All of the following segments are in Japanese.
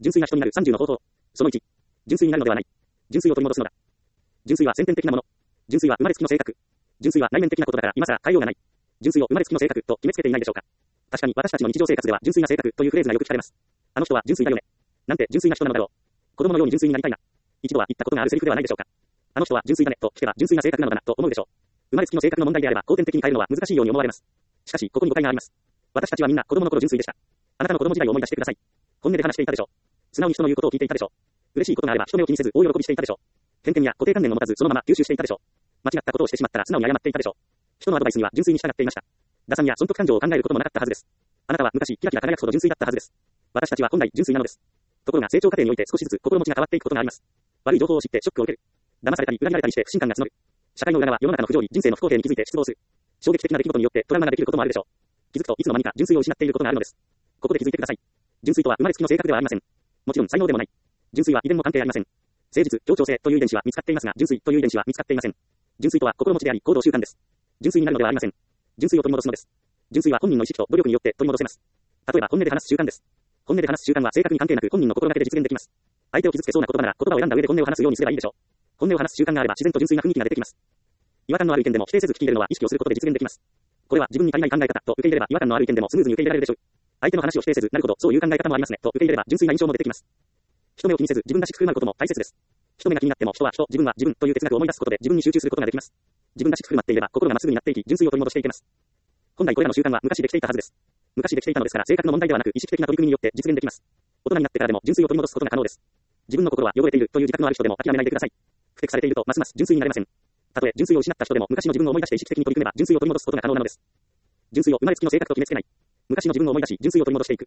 純粋な人になる30の方法。その1。純粋になるのではない。純粋を取り戻すのだ。純粋は先天的なもの。純粋は生まれつきの性格。純粋は内面的なことだから今更変えようがない。純粋を生まれつきの性格と決めつけていないでしょうか。確かに私たちの日常生活では純粋な性格というフレーズがよく聞かれます。あの人は純粋だよね。なんて純粋な人なのだろう。子供のように純粋になりたいな。一度は言ったことがあるセリフではないでしょうか。あの人は純粋だねと聞けば純粋な性格なのだなと思うでしょう。生まれつきの性格の問題であれば後天的に変えるのは難しいように思われます。しかしここに誤解があります。私たちはみんな子供の頃純粋でした。あなたの子供時代を思い出してください。本音で話していたでしょう。素直に人の言うことを聞いていたでしょう。嬉しいことがあれば人目を気にせず大喜びしていたでしょう。偏見や固定観念を持たずそのまま吸収していたでしょう。間違ったことをしてしまったら素直に謝っていたでしょう。人のアドバイスには純粋に従っていました。打算や損得感情を考えることもなかったはずです。あなたは昔キラキラ輝くほど純粋だったはずです。私たちは本来純粋なのです。ところが成長過程において少しずつ心持ちが変わっていくことがあります。悪い情報を知ってショックを受ける。騙されたり裏切られたりして不信感が募る。社会の裏側、世の中の不条理、人生の不公平に気づいて失望する。衝撃的な出来事によってトラウマができることもあるでしょう。気づくといつの間にか純粋を失っていることがあるのです。ここで気づいてください。純粋とは生まれつきの性格ではありません。もちろん才能でもない。純粋は遺伝も関係ありません。誠実、協調性という遺伝子は見つかっていますが、純粋という遺伝子は見つかっていません。純粋とは心持ちであり、行動習慣です。純粋になるのではありません。純粋を取り戻すのです。純粋は本人の意識と努力によって取り戻せます。例えば本音で話す習慣です。本音で話す習慣は性格に関係なく本人の心だけで実現できます。相手を傷つけそうな言葉なら言葉を選んだ上で本音を話すようにすればいいでしょう。本音を話す習慣があれば自然と純粋な雰囲気が出てきます。違和感のある意見でも否定せず聞き入れるのは意識をすることで実現できます。これは自分に足りない考え方と受け入れれば違和感のある意見でもスムーズに受け入れられるでしょう。相手の話を否定せずなるほどそういう考え方もありますねと受け入れれば純粋な印象も出てきます。人目を気にせず自分らしく振る舞うことも大切です。人目が気になっても人は人、自分は自分という哲学を思い出すことで自分に集中することができます。自分らしく振る舞っていれば心がまっすぐになっていき純粋を取り戻していけます。本来これらの習慣は昔できていたはずです。昔できていたのですから性格の問題ではなく意識的な取り組みによって実現できます。大人になってからでも純粋を取り戻すことが可能です。自分の心は汚れているという自覚のある人でも諦めないでください。不適されているとますます純粋になれません。たとえ純粋を失った人でも昔の自分を思い出して意識的に取り組めば純粋を取り戻すことが可能なのです。純粋を生まれつきの性格と決めつけない。昔の自分を思い出し純粋を取り戻していく。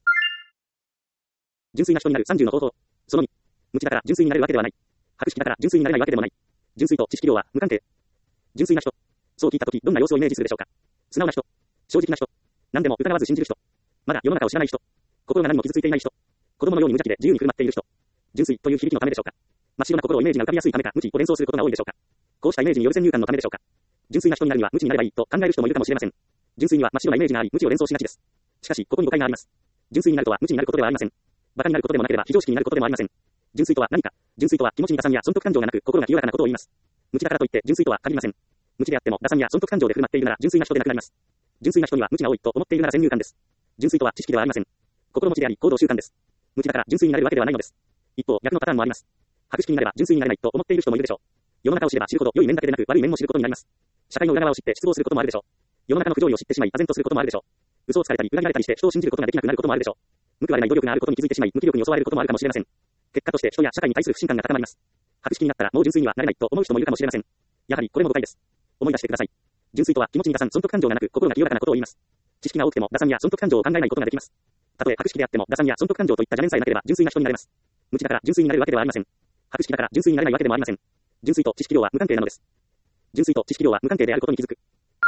純粋な人になる30の方法。その2。無知だから純粋になれるわけではない。博識だから純粋になれないわけでもない。純粋と知識量は無関係。純粋な人。そう聞いたときどんな様子をイメージするでしょうか。素直な人。正直な人。何でも疑わず信じる人。まだ世の中を知らない人。心が何も傷ついていない人。子供のように無邪気で自由に振る舞っている人。純粋という響きのためでしょうか。真っ白な心をイメージが浮かびやすいためか無知を連想することが多いでしょうか。こうしたイメージによる先入観のためでしょうか。純粋な人になるには無知になればいいと考える人もいるかもしれません。純粋には真っ白なイメージがあり無知を連想しがちです。しかしここに誤解があります。純粋になるとは無知になることではありません。馬鹿になることでもなければ非常識になることでもありません。純粋とは何か。純粋とは気持ちに打算や損得感情がなく心が清らかなことを言います。無知だからといって純粋とは限りません。無知であっても打算や損得感情で振る舞っているなら純粋な人でなくなります。純粋な人には無知が多いと思っているなら先入観です。純粋とは知識ではありません。心持ちであり行動習慣です。無知だから純粋になれるわけではないのです。一方逆のパターンもあります。博識になれば純粋になれないと思っている人もいるでしょう。世の中を知れば知るほど良い面だけでなく悪い面も知ることになります。社会の裏側を知って失望することもあるでしょう。世の中の不条理を知ってしまい唖然とすることもあるでしょう。嘘をつかれたり裏切られたりして人を信じることができなくなることもあるでしょう。報われない努力があることに気づいてしまい無気力に襲われることもあるかもしれません。結果として人や社会に対する不信感が高まります。博識になったらもう純粋にはなれないと思う人もいるかもしれません。やはりこれも誤解です。思い出してください。純粋とは気持ちに打算損得感情がなく心が清らかなことを言います。知識が多くても打算や損得感情を考えないことができます。たとえ博識であっても打算や損得感情といった邪念さえなければ純粋な人になれます。無知だから純粋になれるわけではありません。博識だから純粋になれないわけでもありません。純粋と知識量は無関係なのです。純粋と知識量は無関係であることに気づく。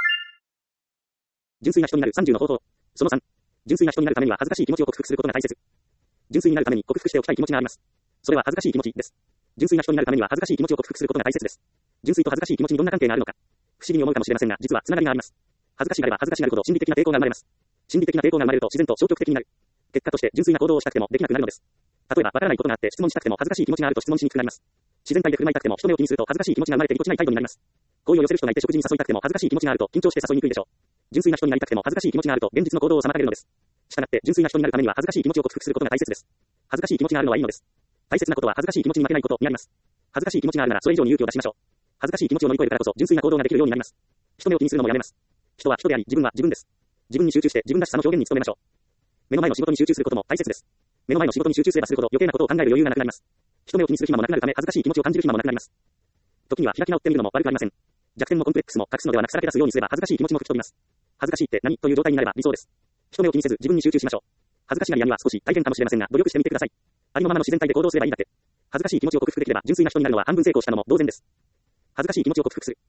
純粋な人になる30の方法。その3。純粋な人になるためには恥ずかしい気持ちを克服することが大切。純粋になるために克服しておきたい気持ちがあります。それは恥ずかしい気持ちです。純粋な人になるためには恥ずかしい気持ちを克服することが大切です。純粋と恥ずかしい気持ちにどんな関係があるのか。不思議に思うかもしれませんが、実はつながりがあります。恥ずかしがれば恥ずかしがるほど心理的な抵抗が生まれます。心理的な抵抗が生まれると自然と消極的になる。結果として純粋な行動をしたくてもできなくなるのです。例えばわからないことがあって質問したくても恥ずかしい気持ちがあると質問しにくくなります。自然体で振る舞いたくても人目を気にすると恥ずかしい気持ちが生まれてぎこちない態度になります。好意を寄せる人がいて食事に誘いたくても恥ずかしい気持ちがあると緊張して誘いにくいでしょう。純粋な人になりたくても恥ずかしい気持ちがあると現実の行動を妨げるのです。したがって純粋な人になるためには恥ずかしい気持ちを克服することが大切です。恥ずかしい気持ちがあるのはいいのです。大切なことは恥ずかしい気持ちに負けないことになります。恥ずかしい気持ちがあるならそれ以上に勇気を出しましょう。恥ずかしい気持ちを乗り越えるからこそ純粋な行動ができるようになります。人目を気にするのもやめます。人は人であり自分は自分です。自分に集中して自分らしさの表現に努めましょう。目の前の仕事に集中することも大切です。目の前の仕事に集中すればするほど余計なことを考える余裕がなくなります。人目を気にする暇もなくなるため恥ずかしい気持ちを感じる暇もなくなります。時には開き直ってみるのも悪くありません。弱点もコンプレックスも隠すのではなくさらけ出すようにすれば恥ずかしい気持ちも吹き飛びます。恥ずかしいって何という状態になれば理想です。人目を気にせず自分に集中しましょう。恥ずかしがり屋には少し大変かもしれませんが努力してみてください。ありのままの自然体で行動すればいいだけ。恥ずかしい気持ちを克服できれば純粋な人になるのは半分成功したのも同然です。恥ずかしい気持ちを克服する。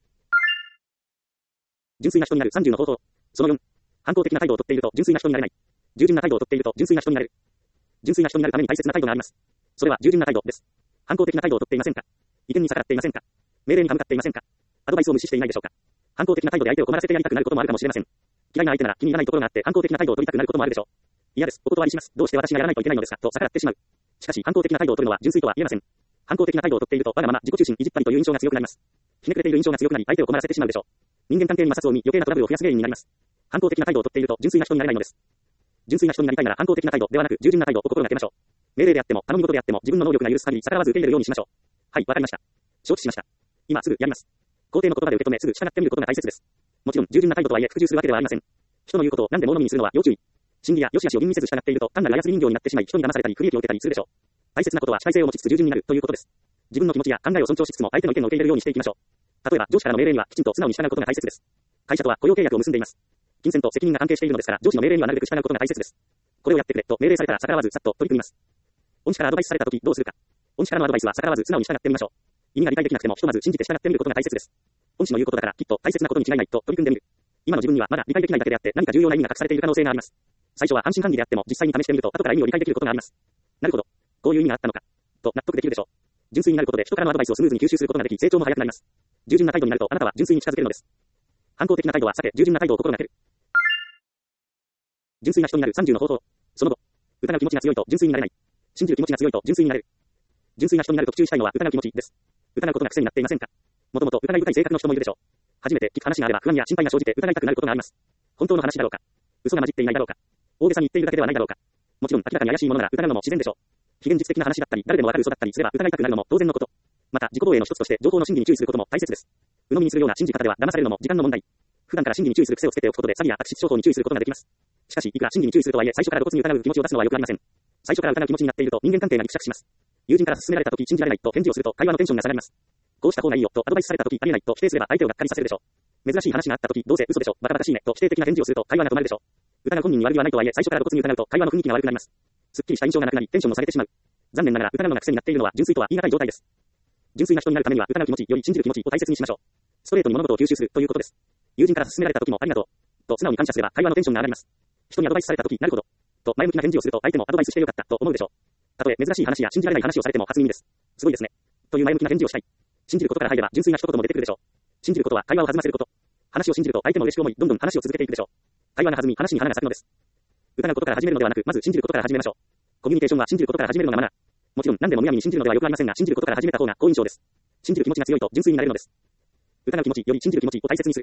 純粋な人になる30の方法。その4。反抗的な態度をとっていると純粋な人になれない。従順な態度をとっていると純粋な人になれる。純粋な人になるために大切な態度があります。それは従順な態度です。反抗的な態度をとっていませんか。意見に逆らっていませんか。命令に歯向かっていませんか。アドバイスを無視していないでしょうか。反抗的な態度で相手を困らせてやりたくなることもあるかもしれません。嫌いな相手なら気に入らないところがあって反抗的な態度を取りたくなることもあるでしょう。嫌です。お断りします。どうして私がやらないといけないのですかと逆らってしまう。 しかし、反抗的な態度を取るのは純粋とは言えません。反抗的な態度を取っていると、わがまま、自己中心、意地っ張りという印象が強くなります。ひねくれている印象が強くなり、相手を困らせてしまうでしょう。人間関係に摩擦を生み、余計なトラブルを増やす原因になります。反抗的な態度を取っていると、純粋な人になれないのです。純粋な人になりたいなら反抗的な態度ではなく、従順な態度を心がけましょう。命令であっても、頼み事であっても、自分の能力が許す限り逆らわず受け入れるようにしましょう。はい、わかりました。承知しました。今すぐやります。肯定の言葉で受け止め、すぐ従ってみることが大切です。もちろん、従順な態度とはいえ、服従するわけではありません。人の言うことを何でも物にするのは要注意。真理や良し悪しを吟味せず従っていると、単なる操り人形になってしまい、人に騙されたり、不利益を受けたりするでしょう。大切なことは主体性を持ちつつ従順になるということです。自分の気持ちや考えを尊重しつつも相手の意見を受け入れるようにしていきましょう。例えば、上司からの命令にはきちんと素直に従うことが大切です。会社とは雇用契約を結んでいます。金銭と責任が関係しているのですから、上司の命令にはなるべく従うことが大切です。これをやってくれと命令されたら逆らわずさっと取り組みます。恩師からアドバイスされたときどうするか。恩師からのアドバイスは逆らわず素直に従ってみましょう。意味が理解できなくてもひとまず信じて従ってみることが大切です。恩師の言うことだからきっと大切なことに違いないと取り組んでみる。今の自分にはまだ理解できないだけであって何か重要な意味が隠されている可能性があります。最初は安心管理であっても実際に試してみると後から意味を理解できることがあります。なるほど。こういう意味があったのか。と納得できるでしょう。純粋になることで人からのアドバイスをスムーズに吸収することができ成長も早くなります。従順な態度になるとあなたは純粋に近づけるのです。反抗的な態度は避け従順な態度を心がける。純粋な人になる30の方法。その後、疑う気持ちが強いと純粋になれない。信じる気持ちが強いと純粋になれる。純粋な人になると期中したいのは疑う気持ちです。疑うことが癖になっていませんか。もともと疑い深い性格の人もいるでしょう。初めて聞く話があれば不安や心配が生じて疑いたくなることがあります。本当の話だろうか。嘘が混じっていないだろうか。大げさに言っているだけではないだろうか。もちろん明らかに怪しいものなら疑うのも自然でしょう。非現実的な話だったり、誰でもわかる嘘だったりすれば疑いたくなるのも当然のこと。また自己防衛の一つとして情報の真偽に注意することも大切です。鵜呑みにするような信じ方では騙されるのも時間の問題。普段から真偽に注意する癖をつけておくことで詐欺や悪質商法に注意することができます。しかし、いくら真偽に注意するとはいえ、最初から露骨に疑う気持ちを出すのは良くありません。最初から疑う気持ちになっていると人間関係がぎくしゃくします。友人から勧められたとき信じられないと返事をすると会話のテンションが下がります。こうした方がいいよとアドバイスされたときありえないと否定すれば相手をがっかりさせるでしょう。珍しい話があったときどうせ嘘でしょ、バカバカしいねと否定的な返事をすると会話が止まるでしょう。疑う本人に悪気はないとはいえ、最初から露骨に疑うと会話の雰囲気が悪くなります。すっきりした印象がなくなりテンションも下げてしまう。残念ながら疑うのが癖になっているのは純粋とは言い難い状態です。純粋な人になるためには疑う気持ちより信じる気持ちを大切にしましょう。ストレートに物事を吸収するということです。友人から勧められた時もありがとうと素直に感謝すれば会話のテンションが上がります。人にアドバイスされた時なるほどと前向きな返事をすると相手もアドバイスしてよかったと思うでしょう。たとえ珍しい話や信じられない話をされても初耳です。すごいですね。という前向きな返事をしたい。信じることから入れば純粋な一言も出てくるでしょう。信じることは会話を弾ませること。話を信じると相手も嬉しく思いどんどん話を続けていくでしょう。会話が弾み話に花が咲くのです。疑うことから始めるのではなくまず信じることから始めましょう。コミュニケーションは信じることから始めるのがマナー。もちろん何でもむやみに信じるのではよくありませんが信じることから始めた方が好印象です。信じる気持ちが強いと純粋になれるのです。疑う気持ちより信じる気持ちを大切にする。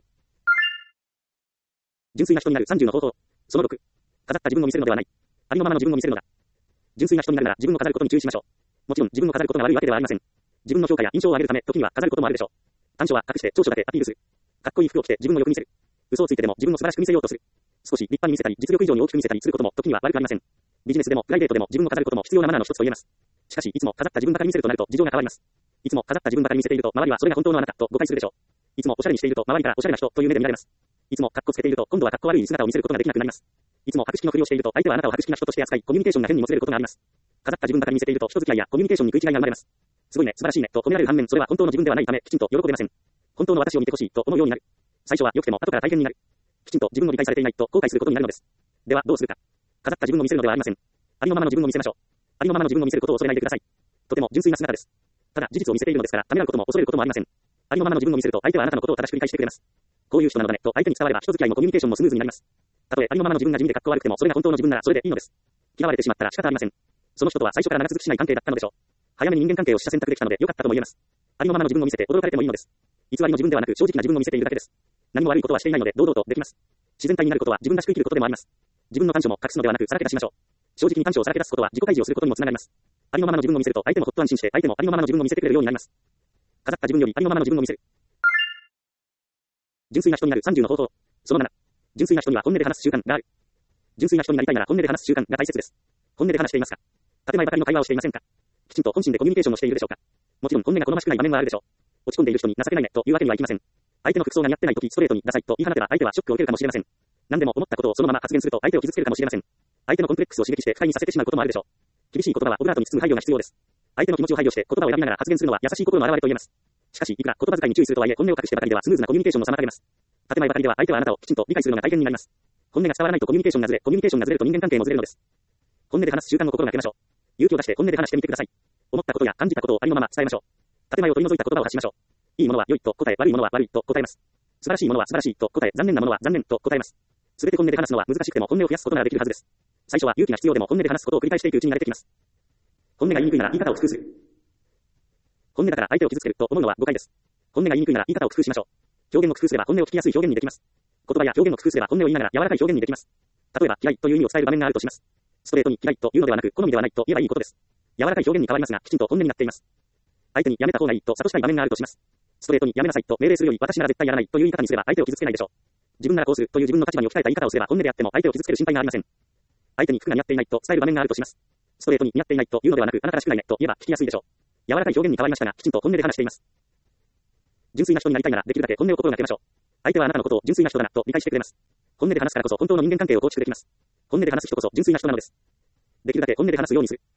純粋な人になる30の方法。その6。飾った自分を見せるのではない。ありのままの自分を見せるのだ。純粋な人になるなら自分を飾ることに注意しましょう。もちろん自分を飾ることが悪いわけではありません。自分の評価や印象を上げるため時には飾ることもあるでしょう。短所は隠して長所だけアピールする。かっこいい服を着て自分をよく見せる。嘘をついてでも自分を素晴らしく見せようとする。少し立派に見せたり実力以上に大きく見せたりすることも時には悪くありません。ビジネスでもプライベートでも自分を飾ることも必要なマナーの一つと言えます。しかしいつも飾った自分ばかり見せるとなると事情が変わります。いつも飾った自分ばかり見せていると周りはそれが本当のあなたと誤解するでしょう。いつもおしゃれにしていると周りからおしゃれな人という目で見られます。いつもカッコつけていると今度はカッコ悪い姿を見せることができなくなります。いつも博識のふりをしていると相手はあなたを博識な人として扱いコミュニケーションが変にもつれることがあります。飾った自分ばかり見せていると人付き合いやコミュニケーションに食い違いが生まれます。すごいね、素晴らしいねと褒められる反面それは本当の自分ではないためきちんと喜べません。本当の私を見てほしいと思うようになる。最初は良くても後から大変になる。きちんと自分を理解されていないと後悔することになるのです。ではどうするか。飾った自分を見せるのではありません。ありのままの自分を見せましょう。ありのままの自分を見せることを恐れないでください。とても純粋な姿です。ただ事実を見せているのですからためらうことも恐れることもありません。ありのままの自分を見せると相手はあなたのことを正しく理解してくれます。こういう人なのだねと相手に伝われば人付き合いもコミュニケーションもスムーズになります。たとえありのままの自分が地味でかっこ悪くてもそれが本当の自分ならそれでいいのです。嫌われてしまったら仕方ありません。その人とは最初から長続きしない関係だったのでしょう。早めに人間関係をした選択できたので良かったとも言えます。ありのままの自分を見せて驚かれてもいいのです。偽りの自分ではなく正直な自分を見せているだけです。何も悪いことはしていないので堂々とできます。自然体になることは自分らしく生きることでもあります。自分の短所も隠すのではなくさらけ出しましょう。正直に短所をさらけ出すことは自己開示をすることにもつながります。ありのままの自分を見せると相手もほっと安心して相手もありのままの自分を見せてくれるようになります。飾った自分よりありのままの自分を見せる。純粋な人になる30の方法。その7。純粋な人には本音で話す習慣がある。純粋な人になりたいなら本音で話す習慣が大切です。本音で話していますか。建前ばかりの会話をしていませんか。きちんと本心でコミュニケーションをしているでしょうか。もちろん本音が好ましくない場面はあるでしょう。落ち込んでいる人に情けないねというわけにはいきません。相手の服装が似合ってないときストレートにダサいと言い放てば相手はショックを受けるかもしれません。何でも思ったことをそのまま発言すると相手を傷つけるかもしれません。相手のコンプレックスを刺激して不快にさせてしまうこともあるでしょう。厳しい言葉はオブラートに包む配慮が必要です。相手の気持ちを配慮して言葉を選びながら発言するのは優しい心の表れと言えます。しかしいくら言葉遣いに注意するとはいえ本音を隠してばかりではスムーズなコミュニケーションも妨げます。建前ばかりでは相手はあなたをきちんと理解するのが大変になります。本音が伝わらないとコミュニケーションがずれ、コミュニケーションがずれると人間関係もずれるのです。本音で話す習慣を心がけましょう。勇気を出して本音で話してみてください。思ったことや感じたことをありのまま伝えましょう。建前を取り除いた言葉を発しましょう。いいものは良いと答え、悪いものは悪いと答えます。素晴らしいものは素晴らしいと答え、残念なものは残念と答えます。すべて本音で話すのは難しくても本音を増やすことができるはずです。最初は勇気が必要でも本音で話すことを繰り返していくうちに慣れてきます。 本音が言いにくいなら言い方を工夫する。本音だから相手を傷つけると思うのは誤解です。本音が言いにくいなら言い方を工夫しましょう。表現を工夫すれば本音を聞きやすい表現にできます。言葉や表現を工夫すれば本音を言いながら柔らかい表現にできます。例えば、嫌いという意味を伝える場面があるとします。ストレートに嫌いというのではなく、好みではないと言えばいいことです。柔らかい表現に変わりますが、きちんと本音になっています。相手にやめた方がいいと諭したい場面があるとします。ストレートにやめなさいと命令するより、私なら絶対やらないという言い方にすれば相手を傷つけないでしょう。自分ならこうするという自分の立場に置き換えた言い方をすれば本音であっても相手を傷つける心配がありません。相手に服が似合っていないと伝える場面があるとします。ストレートに似合っていないというのではなく、あなたらしくないねと言えば聞きやすいでしょう。柔らかい表現に変わりましたが、きちんと本音で話しています。純粋な人になりたいならできるだけ本音を心がけましょう。相手はあなたのことを純粋な人だなと理解してくれます。本音で話すからこそ本当の人間関係を構築できます。本音で話す人こそ純粋な人なのです。できるだけ本音で話すようにする。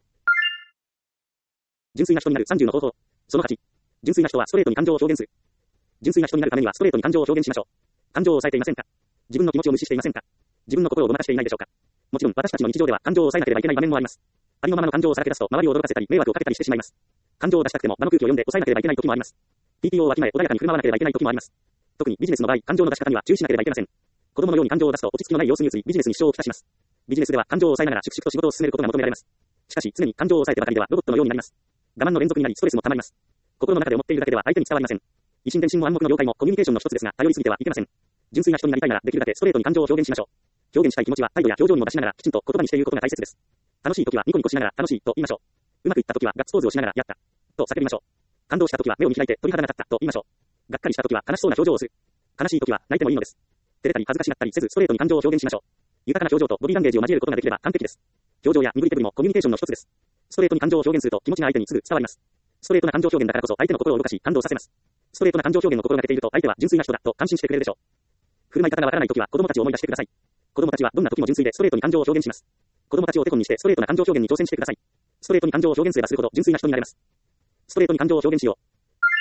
純粋な人になる30の方法。その8。純粋な人はストレートに感情を表現する。純粋な人になるためにはストレートに感情を表現しましょう。感情を抑えていませんか？自分の気持ちを無視していませんか？自分の心をごまかしていないでしょうか？もちろん私たちの日常では感情を抑えなければいけない場面もあります。ありのままの感情をさらけ出すと周りを驚かせたり迷惑をかけたりしてしまいます。感情を出したくても場の空気を読んで抑えなければいけない時もあります。TPO をわきまえ穏やかに振る舞わなければいけない時もあります。特にビジネスの場合、感情の出し方には注意しなければいけません。子供のように感情を出すと落ち着きのない様子に移りビジネスに支障をきたします。ビジネスでは感情を抑えながら粛々と仕事を進めることが求められます。しかし常に感情を抑えてばかりではロボットのようになります。我慢の連続になりストレスも溜まります。心の中で思っているだけでは相手に伝わりません。維新伝心も暗黙の了解もコミュニケーションの一つですが、頼りすぎてはいけません。純粋な人になりたいならできるだけストレートに感情を表現しましょう。表現したい気持ちは態度や表情にも出しながらきちんと言葉にしていることが大切です。楽しい時はニコニコしながら楽しいと言いましょう。うまくいった時はガッツポーズをしながらやったと叫びましょう。感動した時は目を見開いて鳥肌が立ったと言いましょう。がっかりした時は悲しそうな表情をする。悲しい時は泣いてもいいのです。照れたり恥ずかしがったりせずストレートに感情を表現しましょう。豊かな表情とボディランゲージを交えることができれば完璧です。表情や身振り手振りもコミュニケーションの一つです。ストレートに感情を表現すると気持ちが相手にすぐ伝わります。ストレートな感情表現だからこそ相手の心を動かし感動させます。ストレートな感情表現を心がけていると相手は純粋な人だと感心してくれるでしょう。振る舞い方がわからない時は子供たちを思い出してください。子供たちはどんな時も純粋でストレートに感情を表現します。子供たちを手本にしてストレートな感情表現に挑戦してください。ストレートに感情を表現すればするほど純粋な人になれます。ストレートに感情を表現しよう。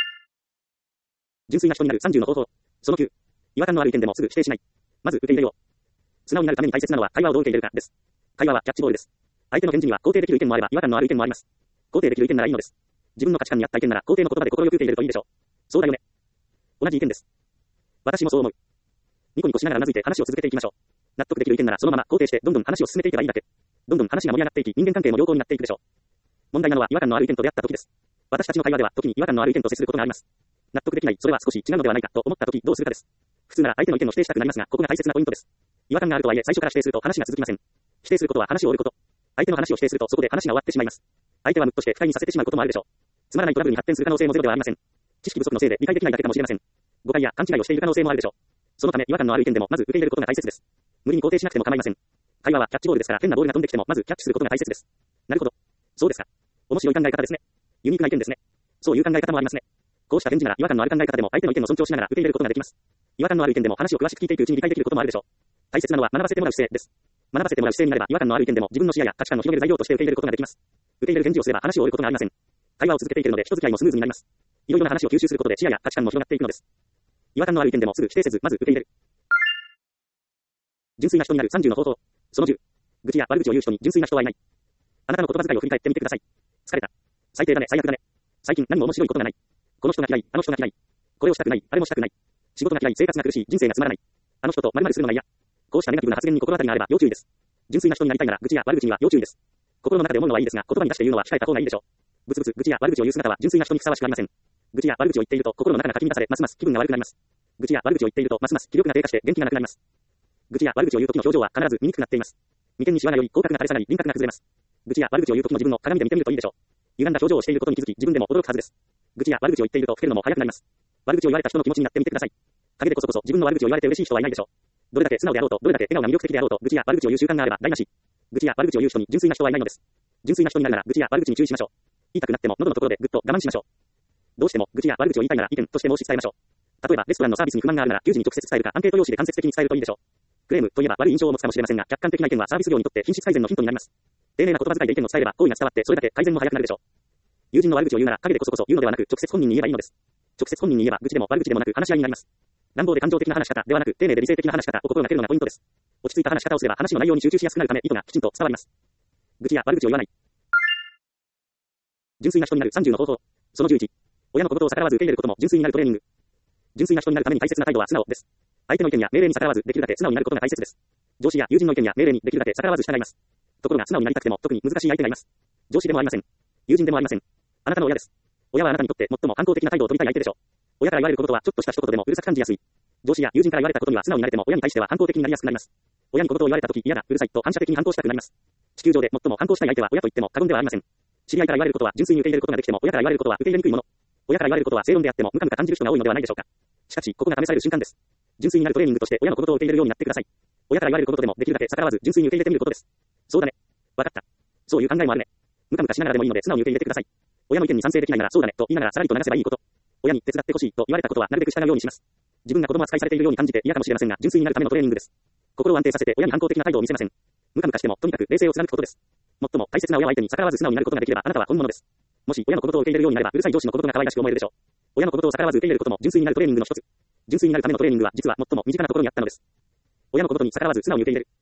純粋な人になる30の方法。その9。違和感のある意見でもすぐ否定しない。まず受け入れよう。素直になるために大切なのは会話をどう受け入れるかです。会話はキャッチボールです。相手の返事には肯定できる意見もあれば違和感のある意見もあります。肯定できる意見ならいいのです。自分の価値観に合った意見なら肯定の言葉で心よく受け入れるといいでしょう。そうだよね。同じ意見です。私もそう思う。ニコニコしながらうなずいて話を続けていきましょう。納得できる意見ならそのまま肯定してどんどん話を進めていけばいいだけ。どんどん話が盛り上がっていき人間関係も良好になっていくでしょう。問題なのは違和感のある意見と出会った時です。私たちの会話では時に違和感のある意見と接することがあります。納得できない、それは少し違うのではないかと思った時どうするかです。普通なら相手の意見を否定したくなりますが、ここが大切なポイントです。違和感があるとはいえ最初から否定すると話が続きません。否定することは話を折ること。相手の話を否定するとそこで話が終わってしまいます。相手はムッとして不快にさせてしまうこともあるでしょう。つまらないトラブルに発展する可能性もゼロではありません。知識不足のせいで理解できないだけかもしれません。誤解や勘違いをしている可能性もあるでしょう。そのため違和感のある意見でもまず受け入れることが大切です。無理に肯定しなくても構いません。会話はキャッチボールですから変なボールが飛んできてもまずキャッチすることが大切です。なるほど。そうですか。面白い考え方ですね。ユニークな意見ですね。そういう考え方もありますね。こうした返事なら違和感のある考え方でも相手の意見を尊重しながら受け入れることができます。違和感のある意見でも話を詳しく聞いていくうちに理解できることもあるでしょう。大切なのは学ばせてもらう姿勢です。学ばせてもらう姿勢になれば違和感のある意見でも自分の視野や価値観を広げる材料として受け入れることができます。受け入れる返事をすれば話を折ることがありません。会話を続けていけるので人付き合いもスムーズになります。いろいろな話を吸収することで視野や価値観も広がっていくのです。違和感のある意見でもすぐ否定せずまず受け入れる。純粋な人になる30の方法。その10。愚痴や悪口を言う人に純粋な人はいない。あなたの言葉遣いを振り返ってみてください。疲れた。最低だね、最悪だね。最近何も面白いことがない。この人が嫌い、あの人が嫌い。これをしたくない、あれもしたくない。仕事が嫌い、生活が苦しい、人生がつまらない。あの人と〇〇するのが嫌。こうしたネガティブな発言に心当たりがあれば要注意です。純粋な人になりたいなら愚痴や悪口には要注意です。心の中で思うのはいいですが、言葉に出して言うのは控えた方がいいでしょう。ブツブツ愚痴や悪口を言う姿は純粋な人にふさわしくありません。愚痴や悪口を言っていると心の中がかき乱され、ますます気分が悪くなります。愚痴や悪口を言っているとますます気力が低下して元気がなくなります。愚痴や悪口を言う時の表情は必ず醜くなっています。眉間にシワが寄り、口角が垂れ下がり、輪郭が崩れます。愚痴や悪口を言う時の自分を鏡で見てみるといいでしょう。歪んだ表情をしていることに気づき、自分でも驚くはずです。愚痴や悪口を言っていると老けるのも早くなります。悪口を言われた人の気持ちになってみてください。陰でこそこそ自分の悪口を言われて嬉しい人はいないでしょう。どれだけ素直であろうと、どれだけ笑顔が魅力的であろうと、愚痴や悪口を言う習慣があれば台無し。愚痴や悪口を言う人に純粋な人はいないのです。純粋な人になるなら愚痴や悪口に注意しましょう。言いたくなっても喉のところでぐっと我慢しましょう。どうしても愚痴や悪口を言いたいなら意見として申し伝えましょう。例えばレストランのサービスに不満があるなら有事に直接伝えるかアンケート用紙で間接的に伝えるといいでしょう。クレームといえば悪い印象を持つかもしれませんが、客観的な意見はサービス業にとって品質改善のヒントになります。丁寧な言葉遣いで意見を伝えれば好意が伝わってそれだけ改善も早くなるでしょう。友人の悪口を言うなら陰でこそこそ言うのではなく直接本人に言えばいいのです。直接本人に言えば愚痴でも悪口でもなく話し合いになります。乱暴で感情的な話し方ではなく丁寧で理性的な話し方を心がけるのがポイントです。落ち着いた話し方をすれば話の内容に集中しやすくなるため意図がきちんと伝わります。愚痴や悪口を言わない。純粋な人になる30の方法。その11。親のことを逆らわず受け入れることも純粋になるトレーニング。純粋な人になるために大切な態度は素直です。相手の意見や命令に逆らわずできるだけ素直になることが大切です。上司や友人の意見や命令にできるだけ逆らわず従います。ところが素直になりたくても特に難しい相手がいます。上司でもありません。 友人でもありません。あなたの親です。親はあなたにとって最も反抗的な態度を取りたい相手でしょう。親から言われることとはちょっとした一言でもうるさく感じやすい。上司や友人から言われたことには素直になれても親に対しては反抗的になりやすくなります。親に小言を言われたとき嫌だ、うるさいと反射的に反抗したくなります。地球上で最も反抗したい相手は親と言っても過言ではありません。知り合いから言われることは純粋に受け入れることができても親から言われることは受け入れにくいもの。親から言われることは正論であっても無感か感じる人が多いのではないでしょうか。しかし、ここが試される瞬間です。純粋になるトレーニングとして親の小言を受け入れるようになってください。親から言われることでもできるだけ逆らわず純粋に受け入れてみることです。そうだね。わかった。そういう考えもあるね。無感かしながらでもいいので素直に受け入れてください。親の意見に賛成できないならそうだねと言いながらさらりと流せばいいこと。親に手伝ってほしいと言われたことはなるべく従うようにします。自分が子供扱いされているように感じて嫌かもしれませんが、純粋になるためのトレーニングです。心を安定させて親に反抗的な態度を見せません。無感化してもとにかく冷静を貫くことです。最も大切な親を相手に逆らわず素直になることができればあなたは本物です。もし親の小言を受け入れるようになればうるさい上司の小言が可愛らしく思えるでしょう。親の小言を逆らわず受け入れることも純粋になるトレーニングの一つ。純粋になるためのトレーニングは実は最も身近なところにあったのです。親の小言に逆らわず素直に受け入れる。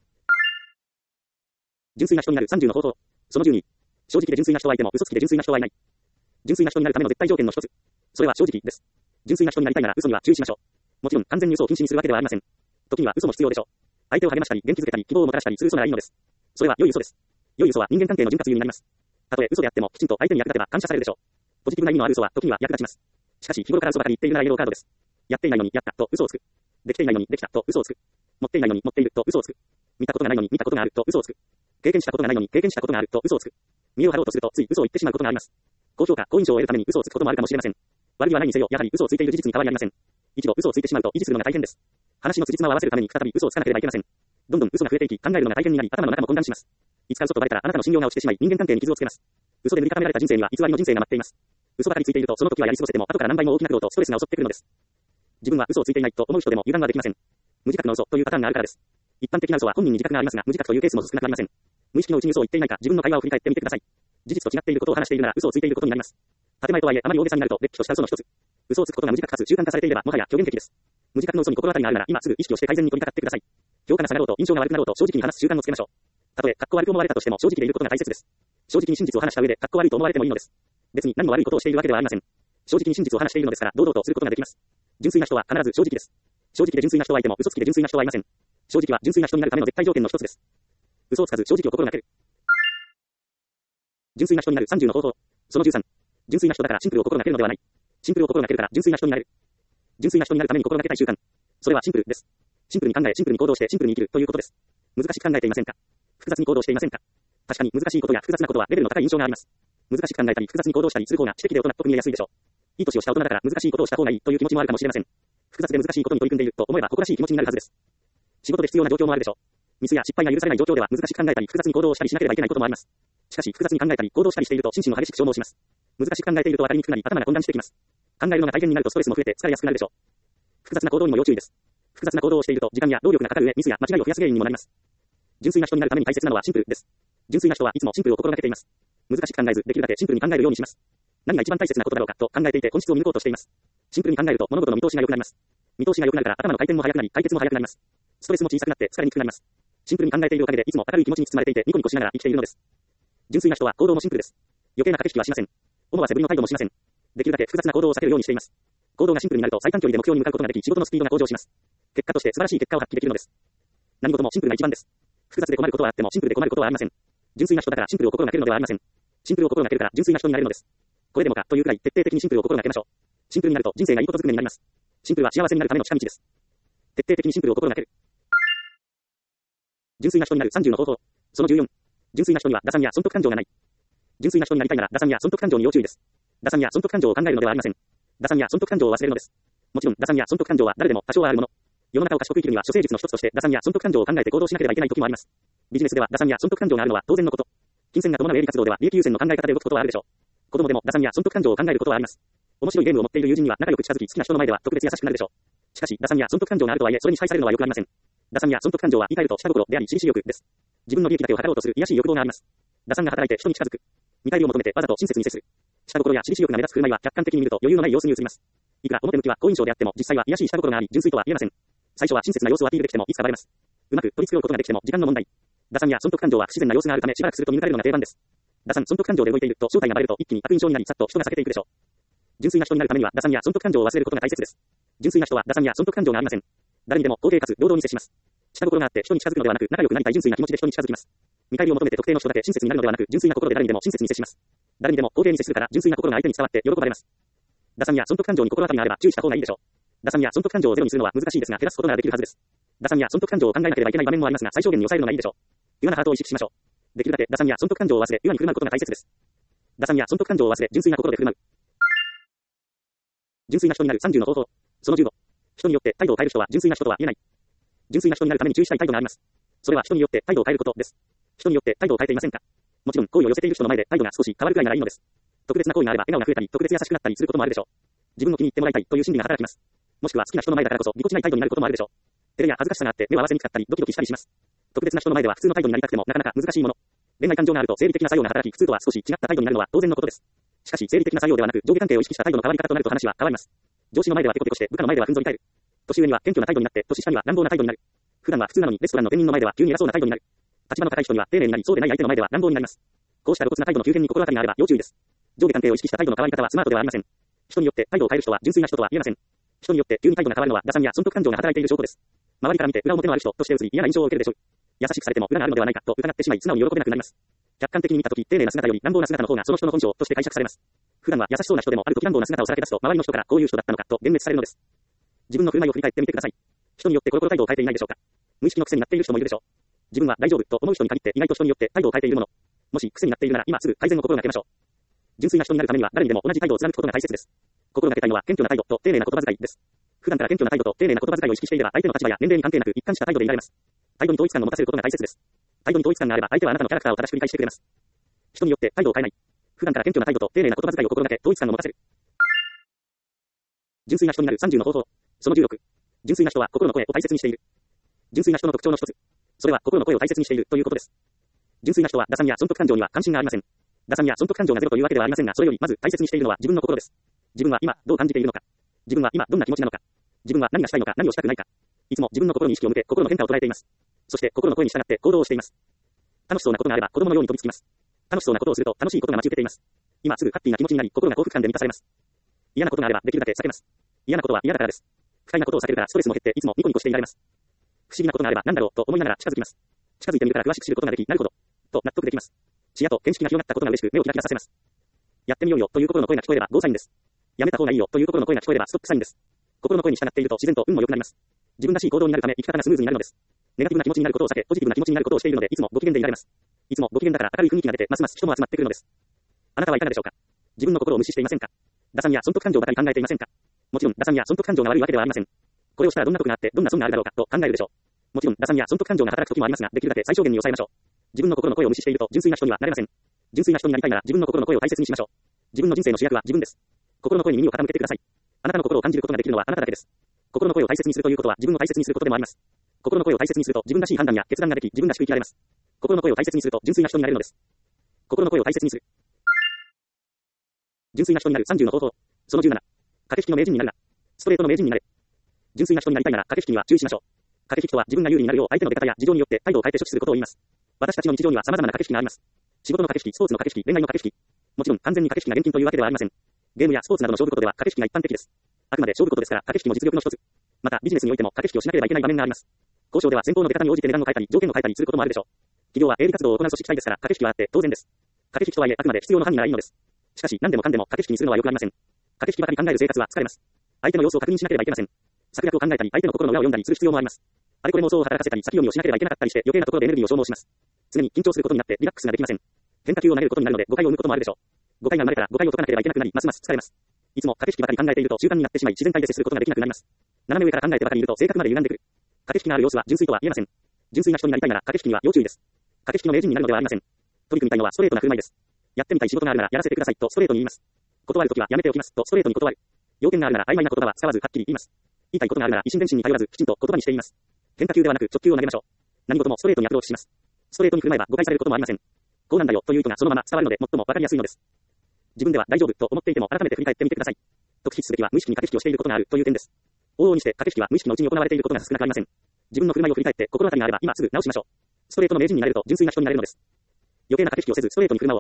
純粋な人になる30の方法。その12。正直で純粋な人はいても嘘つきで純粋な人はいない。純粋な人になるための絶対条件の一つ。それは正直です。純粋な人になりたいなら嘘には注意しましょう。もちろん完全に嘘を禁止にするわけではありません。時には嘘も必要でしょう。相手を励ましたり元気づけたり希望をもたらしたりする嘘ならいいのです。それは良い嘘です。良い嘘は人間関係の潤滑油になります。たとえ嘘であってもきちんと相手に役立てば感謝されるでしょう。ポジティブな意味のある嘘は時には役立ちます。しかし日頃から嘘ばかり言っているならイエローカードです。やっていないのにやったと嘘をつく。できていないのにできたと嘘をつく。持っていないのに持っていると嘘をつく。見たことがないのに見たことがあると嘘をつく。経験したことがないのに経験したことがあると嘘をつく。身を張ろうとするとつい嘘を言ってしまうことがあります。高評価、好印象を得るために嘘をつくこともあるかもしれません。悪気はないにせよ、やはり嘘をついている事実に変わりありません。一度嘘をついてしまうと維持するのが大変です。話の辻褄を合わせるために再び嘘をつかなければいけません。どんどん嘘が増えていき、考えるのが大変になり、頭の中も混乱します。いつか嘘とバレたらあなたの信用が落ちてしまい、人間関係に傷をつけます。嘘で塗り固められた人生には偽りの人生が待っています。嘘ばかりついているとその時はやり過ごせても後から何倍も大きな苦労とストレスが襲ってくるのです。自分は嘘をついていないと思う人でも油断はできません。無自覚の嘘というパターンがあるからです。一般的な嘘は本人に自覚がありますが、無自覚というケースも少なくありません。無意識のうちに嘘を言っていないか、自分の会話を振り返ってみてください。事実と違っていることを話しているなら嘘をついていることになります。建前とはいえあまり大げさになると、れっきとした嘘の一つ。嘘をつくことが無自覚かつ習慣化されていれば、もはや虚言癖です。無自覚の嘘に心当たりがあるなら、今すぐ意識をして改善に取り掛かってください。評価が下がろうと、印象が悪くなろうと、正直に話す習慣をつけましょう。たとえ、かっこ悪く思われたとしても、正直でいることが大切です。正直に真実を話した上で、かっこ悪いと思われてもいいのです。別に何も悪いことをしているわけではありません。正直に真実を話しているのですから、堂々とすることができます。純粋な人は必ず正直です。正直で純粋な人はいても、嘘つきで純粋な人はいません。正直は純粋な人になるための絶対条件の一つです。嘘をつかず正直を心がける。純粋な人になる30の方法。その13。純粋な人だからシンプルを心がけるのではない。シンプルを心がけるから純粋な人になる。純粋な人になるために心がけたい習慣。それはシンプルです。シンプルに考え、シンプルに行動して、シンプルに生きるということです。難しく考えていませんか？複雑に行動していませんか？確かに難しいことや複雑なことはレベルの高い印象があります。難しく考えたり複雑に行動したりする方が知的で大人っぽく見えやすいでしょう。いい年をした大人だから難しいことをした方がいいという気持ちもあるかもしれません。複雑で難しいことに取り組んでいると思えば誇らしい気持ちになるはずです。仕事で必要な状況もあるでしょう。ミスや失敗が許されない状況では難しく考えたり複雑に行動したりしなければいけないこともあります。しかし複雑に考えたり行動したりしていると心身を激しく消耗します。難しく考えていると分かりにくくなり頭が混乱してきます。考えるのが大変になるとストレスも増えて疲れやすくなるでしょう。複雑な行動にも要注意です。複雑な行動をしていると時間や労力がかかる上ミスや間違いを増やす原因にもなります。純粋な人になるために大切なのはシンプルです。純粋な人はいつもシンプルを心がけています。難しく考えずできるだけシンプルに考えるようにします。何が一番大切なことだろうかと考えていて本質を見抜こうとしています。シンプルに考えると物事の見通しが良くなります。見通しが良くなるから頭の回転も速くなり解決も速くなります。ストレスも小さくなって疲れにくくなります。シンプルに考えているおかげでいつも明るい気持ちに包まれていてニコニコしながら生きているのです。純粋な人は行動もシンプルです。余計な駆け引きはしません。思わせぶりの態度もしません。できるだけ複雑な行動を避けるようにしています。行動がシンプルになると最短距離で目標に向かうことができ仕事のスピードが向上します。結果として素晴らしい結果を発揮できるのです。何事もシンプルが一番です。複雑で困ることはあってもシンプルで困ることはありません。純粋な人だからシンプルを心がけるのではありません。シンプルを心がけるから純粋な人になれるのです。これでもかというくらい徹底的にシンプルを心がけましょう。シンプルになると人生がいいことずくめになります。シンプルは幸せになるための近道です。徹底的にシンプルを心がける。純粋な人になる30の方法。その14。純粋な人には打算や損得感情がない。純粋な人になりたいなら打算や損得感情に要注意です。打算や損得感情を考えるのではありません。打算や損得感情を忘れるのです。もちろん打算や損得感情は誰でも多少はあるもの。世の中を賢く生きるには諸生術の一つとして打算や損得感情を考えて行動しなければいけない時もあります。ビジネスでは打算や損得感情があるのは当然のこと。金銭が伴う営利活動では利益優先の考え方で動くことはあるでしょう。子供でも打算や損得感情を考えることはあります。面白いゲームを持っている友人には仲良く近づき好きな人の前では特別優しくなるでしょう。しかし打算や損得感情があるとはいえそれに支配されるのは良くありません。打算や損得感情は言い換えると下心であり私利私欲です。自分の利益だけを図ろうとする卑しい欲望があります。打算が働いて人に近づく。見返りを求めてわざと親切に接する。下心や私利私欲が目立つ振る舞いは客観的に見ると余裕のない様子に映ります。いくら表向きは好印象であっても実際は卑しい下心があり純粋とは言えません。最初は親切な様子をアピールできてもいつかバレます。うまく取り繕うことができても時間の問題。打算や損得感情は不自然な様子があるためしばらくすると見抜かれるのが定番です。打算損得感情で動いていると正体がバレると一気に悪印象になりさっと人が避けていくでしょう。純粋な人になるためには打算や損得感情を忘れることが大切です。純粋な人は打算や損得感情がありません。誰にでも公平かつ平等に接します。下心があって人に近づくのではなく仲良くなりたい純粋な気持ちで人に近づきます。見返りを求めて特定の人だけ親切になるのではなく純粋な心で誰にでも親切に接します。 誰にでも公平に接するから純粋な心が相手に伝わって喜ばれます。打算や損得感情に心当たりがあれば注意した方がいいでしょう。打算や損得感情をゼロにするのは難しいですが、減らすことならできるはずです。打算や損得感情を考えなければいけない場面もありますが、最小限に抑えるのがいいでしょう。ピュアなハートを意識しましょう。できるだけ打算や損得感情を忘れ、ピュアに振る舞うことが大切です。打算や損得感情を忘れ、純粋な心で振る舞う。純粋な人になる30の方法。その15。人によって態度を変える人は純粋な人とは言えない。純粋な人になるために注意したい態度があります。それは人によって態度を変えることです。人によって態度を変えていませんか？もちろん、好意を寄せている人の前で態度が少し変わるくらいならいいのです。特別な好意があれば笑顔が増えたり、特別優しくなったりすることもあるでしょう。自分を気に入ってもらいたいという心理が働きます。もしくは好きな人の前だからこそぎこちない態度になることもあるでしょう。照れや恥ずかしさがあって目を合わせにくかったりドキドキしたりします。特別な人の前では普通の態度になりたくてもなかなか難しいもの。恋愛感情があると生理的な作用が働き、普通とは少し違った態度になるのは当然のことです。しかし生理的な作用ではなく上下関係を意識した態度の変わり方となると話は変わります。上司の前ではペコペコして部下の前ではふんぞり返る。年上には謙虚な態度になって年下には乱暴な態度になる。普段は普通なのにレストランの店員の前では急に偉そうな態度になる。立場の高い人には丁寧になりそうでない相手の前では乱暴になります。こうした露骨な態度の急変に心当たりがあれば要注意です。上下関係を意識した態度の変わり方はスマートではありません。人によって態度を変える人は純粋な人とは言えません。人によって急に態度が変わるのは打算や損得感情が働いている証拠です。周りから見て裏表のある人として映り嫌な印象を受けるでしょう。優しくされても裏があるのではないかと疑ってしまい素直に喜べなくなります。客観的に見たとき丁寧な姿より乱暴な姿の方がその人の本性として解釈されます。普段は優しそうな人でもあるとき乱暴な姿をさらけ出すと周りの人からこういう人だったのかと幻滅されるのです。自分の振る舞いを振り返ってみてください。人によってコロコロ態度を変えていないでしょうか。無意識の癖になっている人もいるでしょう。自分は大丈夫と思う人に限って意外と人によって態度を変えているもの。もし癖になっているなら今すぐ改善を心がけましょう。純粋な人になるためには誰にでも同じ態度を貫くことが大切です。心がけたいのは謙虚な態度と丁寧な言葉遣いです。普段から謙虚な態度と丁寧な言葉遣いを意識していれば相手の立場や年齢に関係なく一貫した態度でいられます。態度に統一感を持たせることが大切です。態度に統一感があれば相手はあなたのキャラクターを正しく理解してくれます。人によって態度を変えない。普段から謙虚な態度と丁寧な言葉遣いを心がけ統一感を持たせる。純粋な人になる30の方法。その16。純粋な人は心の声を大切にしている。純粋な人の特徴の一つ。それは心の声を大切にしているということです。純粋な人は打算や損得感情には関心がありません。打算や損得感情がゼロというわけではありませんが、それよりまず大切にしているのは自分の心です。自分は今どう感じているのか。自分は今どんな気持ちなのか。自分は何がしたいのか何をしたくないか。いつも自分の心に意識を向け心の変化を捉えています。そして心の声に従って行動をしています。楽しそうなことがあれば子供のように飛びつきます。楽しそうなことをすると楽しいことが待ち受けています。今すぐハッピーな気持ちになり心が幸福感で満たされます。嫌なことがあればできるだけ避けます。嫌なことは嫌だからです。不快なことを避けるからストレスも減っていつもニコニコしていられます。不思議なことがあれば何だろうと思いながら近づきます。近づいてみるから詳しく知ることができ、なるほどと納得できます。視野と見識が広がったことが嬉しく目をキラキラさせます。やってみようよという心の声が聞こえればゴーサインです。やめた方がいいよという心の声が聞こえればストップサインです。心の声に従っていると自然と運も良くなります。自分らしい行動になるため生き方がスムーズになるのです。ネガティブな気持ちになることを避け、ポジティブな気持ちになることをしているのでいつもご機嫌でいられます。いつもご機嫌だから明るい雰囲気が出てますます人も集まってくるのです。あなたはいかがでしょうか。自分の心を無視していませんか。打算や損得感情ばかり考えていませんか。もちろん打算や損得感情が悪いわけではありません。これをしたらどんな得があってどんな損があるだろうかと考えるでしょう。もちろん打算や損得感情が働く時もありますが、できるだけ最小限に抑えましょう。自分の心の声を無視していると純粋な人にはなれません。純粋な人になりたいなら自分の心の声を大切にしましょう。自分の人生の主役は自分です。心の声に耳を傾けてください。あなたの心を感じることができるのはあなただけです。心の声を大切にするということは自分を大切にすることでもあります。心の声を大切にすると自分らしい判断や決断ができ自分らしく生きられます。心の声を大切にすると純粋な人になれるのです。心の声を大切にする。純粋な人になる30の方法。その17。駆け引きの名人になるな。ストレートの名人になれ。純粋な人になりたいなら駆け引きには注意しましょう。駆け引きとは自分が有利になるよう相手の出方や事情によって態度を変えて処置することを言います。私たちの日常には様々な駆け引きがあります。仕事の駆け引き、スポーツの駆け引き、恋愛の駆け引き。もちろん完全に駆け引きが厳禁というわけではありません。ゲームやスポーツなどの勝負事では駆け引きが一般的です。あくまで勝負事ですから駆け引きも実力の一つ。またビジネスにおいても駆け引きをしなければいけない場面があります。交渉では先方の出方に応じて値段を変えたり条件を変えたりすることもあるでしょう。企業は営利活動を行う組織体ですから駆け引きはあって当然です。駆け引きとはいえあくまで必要の範囲ならいいのです。しかし何でもかんでも駆け引きにするのは良くありません。駆け引きばかり考える生活は疲れます。相手の様子を確認しなければいけません。策略を考えたり相手の心の裏を読んだりする必要もあります。あれこれ妄想を働かせたり先読みをしなければいけなかったりして余計なところでエネルギーを消耗します。常に緊張することになってリラックスができません。変化球を投げることになるので誤解を生むこともあるでしょう。誤解が生まれたら誤解を解かなければいけなくなりますます疲れます。いつも駆け引きばかり考えていると習慣になってしまい自然体で接することができなくなります。斜め上から考えてばかりいると性格まで歪んでくる。駆け引きがある様子は純粋とは言えません。純粋な人になりたいなら駆け引きには要注意です。駆け引きの名人になるのではありません。取り組みたいのはストレートな振る舞いです。やってみたい仕事があるならやらせてくださいとストレートに言います。断るときはやめておきますとストレートに断る。要件があるなら曖昧な言葉は使わずはっきり言います。言いたいことがあるなら一心伝心に頼らずきちんと言葉にしています。変化球ではなく直球を投げましょう。何事もストレートにアプローチします。ストレートに振る舞えば誤解されることもありません。こうなんだよという意図がそのまま伝わるので最もわかりやすいのです。自分では大丈夫と思っていても改めて振り返ってみてください。特筆すべきは無意識に駆け引きをしていることがあるという点です。往々にして駆け引きは無意識のうちに行われていることが少なくありません。自分の振る舞いを振り返って心当たりがあれば今すぐ直しましょう。ストレートの名人になれると純粋な人になれるのです。余計な駆け引きをせずストレートに振る舞おう。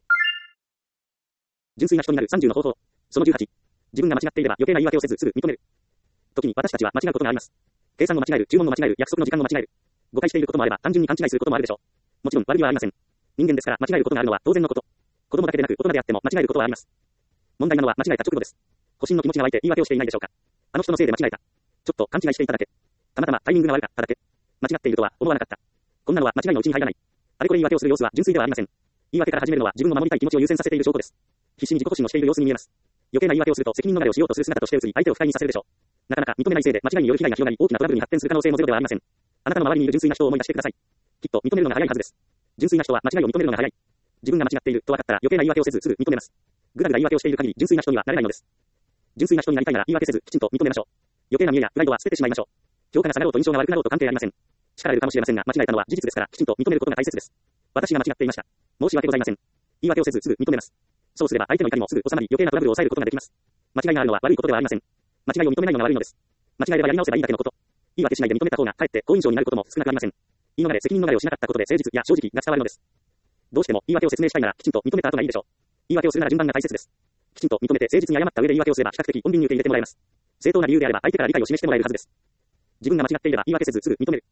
純粋な人になる30の方法。その18。自分が間違っていれば余計な言い訳をせずすぐ認める。時に私たちは間違うことがあります。計算を間違える、注文を間違える、約束の時間を間違える。誤解していることもあれば単純に勘違いすることもあるでしょう。もちろん悪気はありません。人間ですから間違えることがあるのは当然のこと。 子供だけでなく大人であっても間違えることはあります。問題なのは間違えた直後です。保身の気持ちが湧いて言い訳をしていないでしょうか。あの人のせいで間違えた。ちょっと勘違いしていただけ。たまたまタイミングが悪かっただけ。間違っているとは思わなかった。こんなのは間違いのうちに入らない。あれこれ言い訳をする様子は純粋ではありません。言い訳から始めるのは自分を守りたい気持ちを優先させている証拠です。必死に自己保身をしている様子に見えます。余計な言い訳をすると責任逃れをしようとする姿として映り相手を不快にさせるでしょう。なかなか認めないせいで間違いによる被害が広がり大きなトラブルに発展する可能性もゼロではありません。あなたの周りにいる純粋な人を思い出してください。きっと認めるのが早いはずです。純粋な人は間違いを認めるのが早い。自分が間違っていると分かったら余計な言い訳をせずすぐ認めます。ぐだぐだ言い訳をしている限り純粋な人にはなれないのです。純粋な人になりたいなら言い訳せずきちんと認めましょう。余計な見栄やプライドは捨ててしまいましょう。評価が下がろうと印象が悪くなろうと関係ありません。叱られるかもしれませんが間違えたのは事実ですからきちんと認めることが大切です。私が間違っていました。申し訳ございません。言い訳をせずすぐ認めます。そうすれば相手の怒りもすぐ収まり余計なトラブルを抑えることができます。間違いがあるのは悪いことではありません。間違いを認めないのが悪いのです。間違えればやり直せばいいだけのこと。言い訳しないで認めた方がかえって好印象になることも少なくありません。言い逃れ責任逃れをしなかったことで誠実や正直が伝わるのです。どうしても言い訳を説明したいならきちんと認めた後がいいでしょう。言い訳をするなら順番が大切です。きちんと認めて誠実に謝った上で言い訳をすれば比較的穏便に受け入れてもらえます。正当な理由であれば相手から理解を示してもらえるはずです。自分が間違っていれば言い訳せずすぐ認める。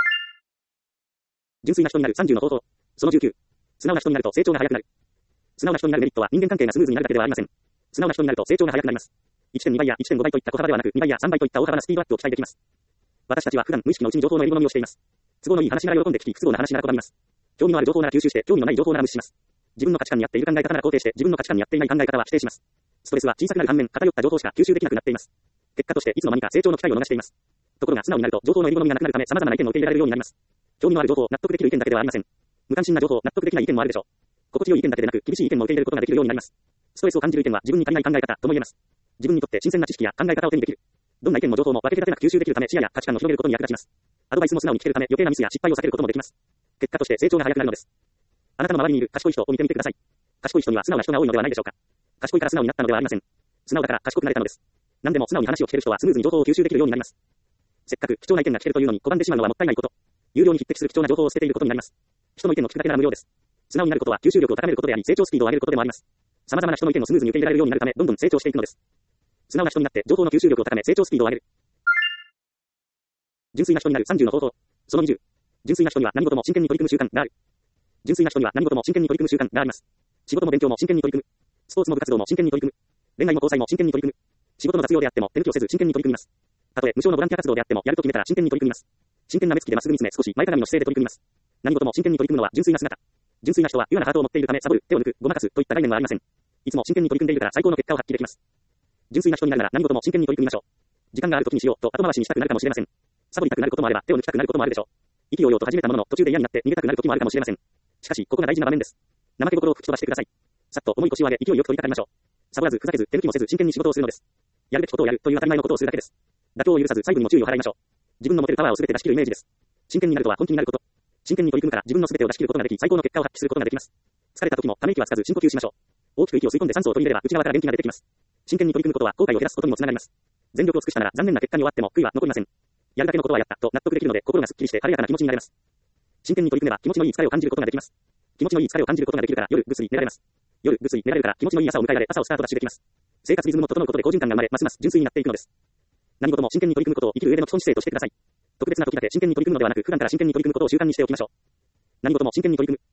純粋な人になる30の方法。その19。素直な人になると成長が早くなる。素直な人になるメリットは人間関係がスムーズになるだけではありません。素直な人になると成長が早くなります。1.2 倍や 1.5 倍といった小幅ではなく2倍や3倍といった大幅なスピードアップを期待できます。私たちは普段無意識のうちに情報の入り込みをしています。都合のいい話なら喜んで聞き、不都合な話なら拒みます。興味のある情報なら吸収して、興味のない情報なら無視します。自分の価値観に合っている考え方なら肯定して、自分の価値観に合っていない考え方は否定します。ストレスは小さくなる反面、偏った情報しか吸収できなくなっています。結果としていつの間にか成長の機会を逃しています。ところが素直になると情報の入り込みがなくなるため様々な意見を受け入れられるようになります。興味のある情報、納得できる意見だけではありません。無関心な情報、納得できない意見もあるでしょう。心地よい意見だけでなく、厳しい意見も受け入れることができるようになります。ストレスを感じる意見は自分に足りない考え方とも言えます。自分にとって新鮮な知識や考え方を手にできる。どんな意見も情報も分け隔てなく吸収できるため視野や価値観を広げることに役立ちます。アドバイスも素直に聞けるため余計なミスや失敗を避けることもできます。結果として成長が早くなるのです。あなたの周りにいる賢い人を見てみてください。賢い人には素直な人が多いのではないでしょうか。賢いから素直になったのではありません。素直だから賢くなれたのです。何でも素直に話を聞ける人はスムーズに情報を吸収できるようになります。せっかく貴重な意見が聞けるというのに拒んでしまうのはもったいないこと。有料に匹敵する貴重な情報を捨てていることになります。人の意見を聞くだけなら無料です。素直になることは吸収力を高めることであり、成長スピードを上げることでもあります。様々な人の意見をスムーズに受け入れられるようになるため、どんどん成長していくのです。素直な人になって情報の吸収力を高め、成長スピードを上げる。純粋な人になる30の方法。その20。純粋な人には何事も真剣に取り組む習慣がある。純粋な人には何事も真剣に取り組む習慣があります。仕事も勉強も真剣に取り組む。スポーツも部活動も真剣に取り組む。恋愛も交際も真剣に取り組む。仕事の雑用であっても手抜きをせず真剣に取り組みます。たとえ無償のボランティア活動であってもやると決めたら真剣に取り組みます。真剣な目つきでまっすぐ見つめ少し前かがみの姿勢で取り組みます。何事も真剣に取り組むのは純粋な姿。純粋な人はピュアなハートを持っているためサボる、手を抜く、ごまかすといった概念はありません。いつも真剣に取り組んでいるから最高の結果を発揮できます。純粋な人になるなら何事も真剣に取り組みましょう。時間がある時にしようと後回しにしたくなるかもしれません。サボりたくなることもあれば手を抜きたくなることもあるでしょう。意気揚々と始めたものの途中で嫌になって逃げたくなる時もあるかもしれません。しかしここが大事な場面です。怠け心を吹き飛ばしてください。さっと重い腰を上げ勢いよく取り掛かりましょう。サボらずふざけず手抜きもせず真剣に仕事をするのです。やるべきことをやるという当たり前のことをするだけです。妥協を許さず細部にも注意を払いましょう。自分の持てるパワーを全て出し切るイメージです。真剣になるとは本気になること。真剣に取り組むから自分の全てを出し切ることができ最高の結果を発揮することができます。疲れた時もため息はつかず深呼吸しましょう。大きく息を吸い込んで酸素を取り入れれば内側から元気が出てきます。真剣に取り組むことは後悔を減らすことにもつながります。全力を尽くしたなら残念な結果に終わっても悔いは残りません。やるだけのことはやったと納得できるので心がすっきりして晴れやかな気持ちになれます。真剣に取り組めば気持ちのいい疲れを感じることができます。気持ちのいい疲れを感じることができるから夜ぐっすり寝られます。夜ぐっすり寝られるから気持ちのいい朝を迎えられ朝をスタートダッシュできます。生活リズムも整うことで好循環が生まれますます純粋になっていくのです。何事も真剣に取り組むことを生きる上での基本姿勢としてください。特別な時だけ真剣に取り組むのではなく普段から真剣に取り組むことを習慣にしておきましょう。何事も真剣に取り組む。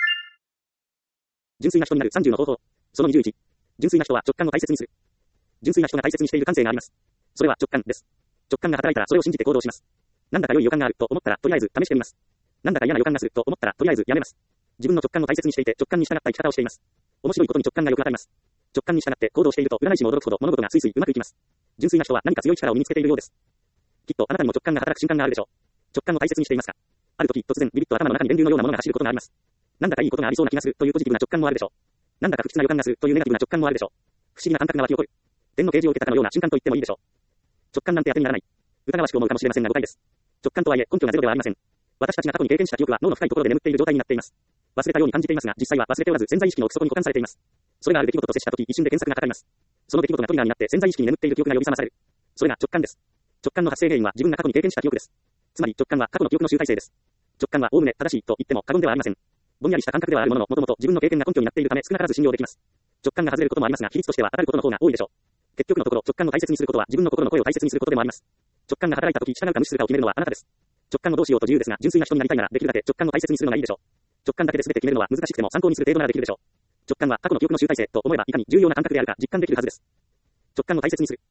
純粋な人になる30の方法。その21。純粋な人は直感を大切にする。純粋な人が大切にしている感性があります。それは直感です。直感が働いたらそれを信じて行動します。なんだか良い予感があると思ったらとりあえず試してみます。なんだか嫌な予感がすると思ったらとりあえずやめます。自分の直感を大切にしていて直感に従った生き方をしています。面白いことに直感がよくわかります。直感に従って行動していると占い師も驚くほど物事がスイスイうまくいきます。純粋な人は何か強い力を身につけているようです。きっとあなたにも直感が働く瞬間があるでしょう。直感を大切にしていますか。ある時突然ビビッと頭の中に電流のようなものが走ることがあります。なんだかいいことがありそうな気がするというポジティブな直感もあるでしょう。なんだか不吉な予感がするというネガティブな直感もあるでしょう。不思議な感覚が湧き起こる。天の啓示を受けたかのような瞬間と言ってもいいでしょう。直感なんて当てにならない。疑わしく思うかもしれませんが誤解です。直感とはいえ根拠がゼロではありません。私たちが過去に経験した記憶は脳の深いところで眠っている状態になっています。忘れたように感じていますが実際は忘れておらず潜在意識の奥底に保管されています。それがある出来事と接した時一瞬で検索がかかります。その出来事がトリガーになって潜在意識に眠っている記憶が呼び覚まされる。それが直感です。直感の発生原因は自分が過去に経験した記憶です。つまり直感は過去の記憶の集大成です。直感はおおむね正しいと言っても過言ではありません。ぼんやりした感覚ではあるものの、もともと自分の経験が根拠になっているため少なからず信用できます。直感が外れることもありますが、比率としては当たることの方が多いでしょう。結局のところ直感を大切にすることは自分の心の声を大切にすることでもあります。直感が働いた時従うか無視するかを決めるのはあなたです。直感をどうしようと自由ですが、純粋な人になりたいならできるだけ直感を大切にするのがいいでしょう。直感だけで全て決めるのは難しくても参考にする程度ならできるでしょう。 直感は過去の記憶の集大成と思えばいかに重要な感覚であるか実感できるはずです。直感を大切にする。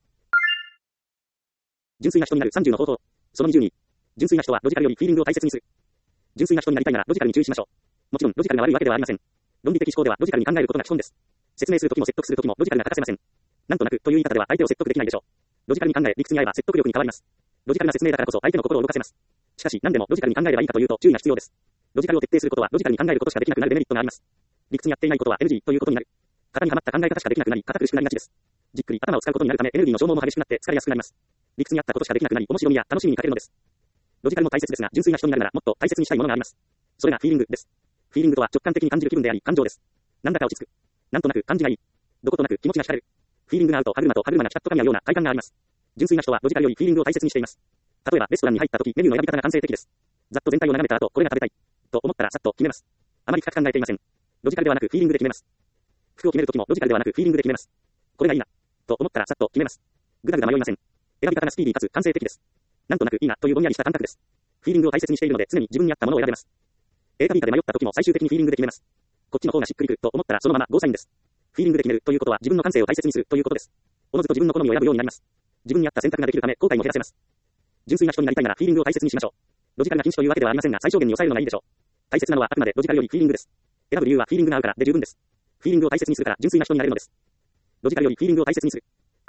純粋な人になる30の方法。その20に、純粋な人はロジカルよりフィーリングを大切にする。純粋な人になりたいならロジカルに注意しましょう。もちろんロジカルが悪いわけではありません。論理的思考ではロジカルに考えることが基本です。説明するときも説得するときもロジカルが欠かせません。なんとなくという言い方では相手を説得できないでしょう。ロジカルに考え、理屈に合えば説得力に変わります。ロジカルな説明だからこそ相手の心を動かせます。しかし何でもロジカルに考えればいいかというと注意が必要です。ロジカルを徹底することはロジカルに考えることしかできなくなるデメリットがあります。理屈にやっていないことは NG ということになる。型にはまった考え方しかできなくなり、堅苦しくなりがちです。じっくり頭を使うことになるためエネルギーの消耗も激しくなって疲れやすくなります。理屈に合ったことしかできなくなり、面白みや楽しみに欠けるのです。ロジカルも大切ですが、純粋な人になるならもっと大切にしたいものがあります。それがフィーリングです。フィーリングとは直感的に感じる気分であり、感情です。なんだか落ち着く。なんとなく感じがいい。どことなく気持ちが惹かれる。フィーリングが合うと歯車がピタッと噛み合うような快感があります。純粋な人はロジカルよりフィーリングを大切にしています。例えばレストランに入った時メニューの選び方が感性的です。ざっと全体を眺めた後これが食べたいと思ったらさっと決めます。あまり深く考えていません。ロジカルではなくフィーリングで決めます。服を決める時もロジカルではなくフィーリングで決めます。これがいいなと思ったらさっと決めます。ぐだぐだ迷いません。選び方がスピーディーかつ感性的です。なんとなくいいなというぼんやりした感覚です。フィーリングを大切にしているので常に自分に合ったものを選べます。A か B かで迷った時も最終的にフィーリングで決めます。こっちの方がしっくりくると思ったらそのままゴーサインです。フィーリングで決めるということは自分の感性を大切にするということです。おのずと自分の好みを選ぶようになります。自分に合った選択ができるため後悔も減らせます。純粋な人になりたいならフィーリングを大切にしましょう。ロジカルが禁止というわけではありませんが最小限に抑えるのがいいでしょう。大切なのはあくまでロジカルよりフィーリングです。選ぶ理由はフィーリングが合うからで十分です。フィーリングを大切にするから純粋な人になれるのです。ロジカルよりフィーリングを大切にする。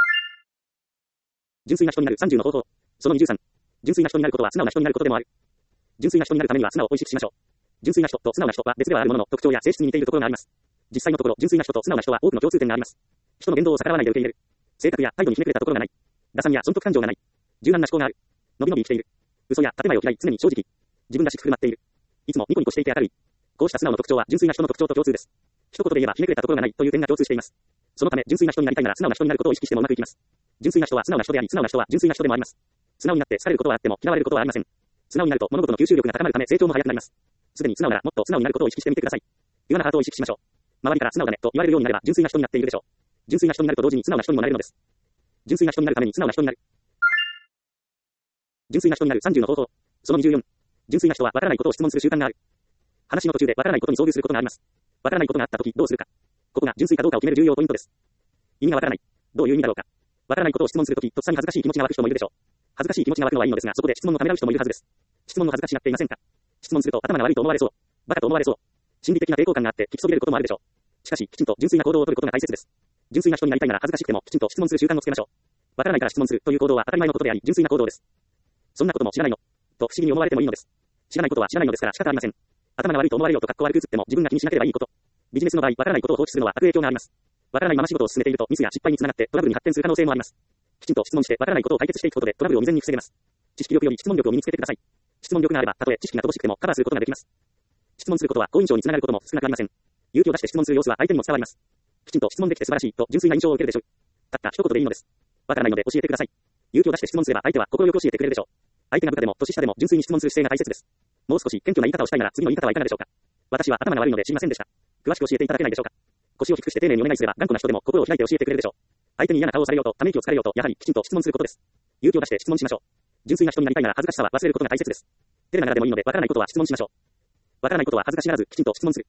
純粋な人になる30の方法。その23。純粋な人になることは素直な人になることでもある。純粋な人になるためには素直を意識しましょう。純粋な人と素直な人は別ではあるものの特徴や性質に似ているところがあります。実際のところ純粋な人と素直な人は多くの共通点があります。人の言動を逆らわないで受け入れる。性格や態度にひねくれたところがない。打算や損得感情がない。柔軟な思考がある。のびのび生きている。嘘や建前を嫌い常に正直。自分らしく振る舞っている。いつもニコニコしていて明るい。こうした素直の特徴は純粋な人の特徴と共通です。一言で言えばひねくれたところがないという点が共通しています。そのため純粋な人になりたいなら素直な人になることを意識してもうまくいきます。純粋な人は素直な人であり、素直な人は純粋な人でもあります。素直になって好かれることはあっても嫌われることはありません。素直になると物事の吸収力が高まるため成長も早くなります。すでに素直ならもっと素直になることを意識してみてください。ピュアなハートを意識しましょう。周りから素直だねと言われるようになれば純粋な人になっているでしょう。純粋な人になると同時に素直な人にもなれるのです。純粋な人になるために素直な人になる。純粋な人になる30の方法。その24。純粋な人はわからないことを質問する習慣がある。話の途中でわからないことに遭遇することがあります。わからないことがあったときどうするか。ここが純粋かどうかを決める重要ポイントです。意味がわからない。どういう意味だろうか。わからないことを質問するとき、とっさに恥ずかしい気持ちが湧く人もいるでしょう。恥ずかしい気持ちが湧くのはいいのですが、そこで質問をためらう人もいるはずです。質問の恥ずかしがっていませんか。質問すると頭が悪いと思われそう。バカと思われそう。心理的な抵抗感があって聞きそびれることもあるでしょう。しかし、きちんと純粋な行動を取ることが大切です。純粋な人になりたいなら恥ずかしくてもきちんと質問する習慣をつけましょう。わからないから質問するという行動は当たり前のことであり、純粋な行動です。そんなことも知らないのと不思議に思われてもいいのです。知らないことは知らないのですから仕方ありません。頭が悪いと思われようと格好悪く映っても自分が気にしなければいいこと。ビジネスの場合、わからないことを放置するのは悪影響があります。わからないまま仕事を進めているとミスや失敗につながってトラブルに発展する可能性もあります。きちんと質問してわからないことを解決していくことでトラブルを未然に防げます。知識力より質問力を身につけてください。質問力があれば、たとえ知識が乏しくてもカバーすることができます。質問することは好印象につながることも少なくありません。勇気を出して質問する様子は相手にも伝わります。きちんと質問できて素晴らしいと純粋な印象を受けるでしょう。たった一言でいいのです。わからないので教えてください。勇気を出して質問すれば相手は心よく教えてくれるでしょう。相手が部下でも年下でも純粋に質問する姿勢が大切です。もう少し謙虚な言い方をしたいなら次の言い方はいかがでしょうか。私は頭が悪いので知りませんでした。詳しく教えていただけないでしょうか。腰を低くして丁寧にお願いすれば頑固な人でも心を開いて教えてくれるでしょう。相手に嫌な顔をされようとため息をつかれようとやはりきちんと質問することです。勇気を出して質問しましょう。純粋な人になりたいなら恥ずかしさは忘れることが大切です。照れながらでもいいのでわからないことは質問しましょう。わからないことは恥ずかしがらずきちんと質問する。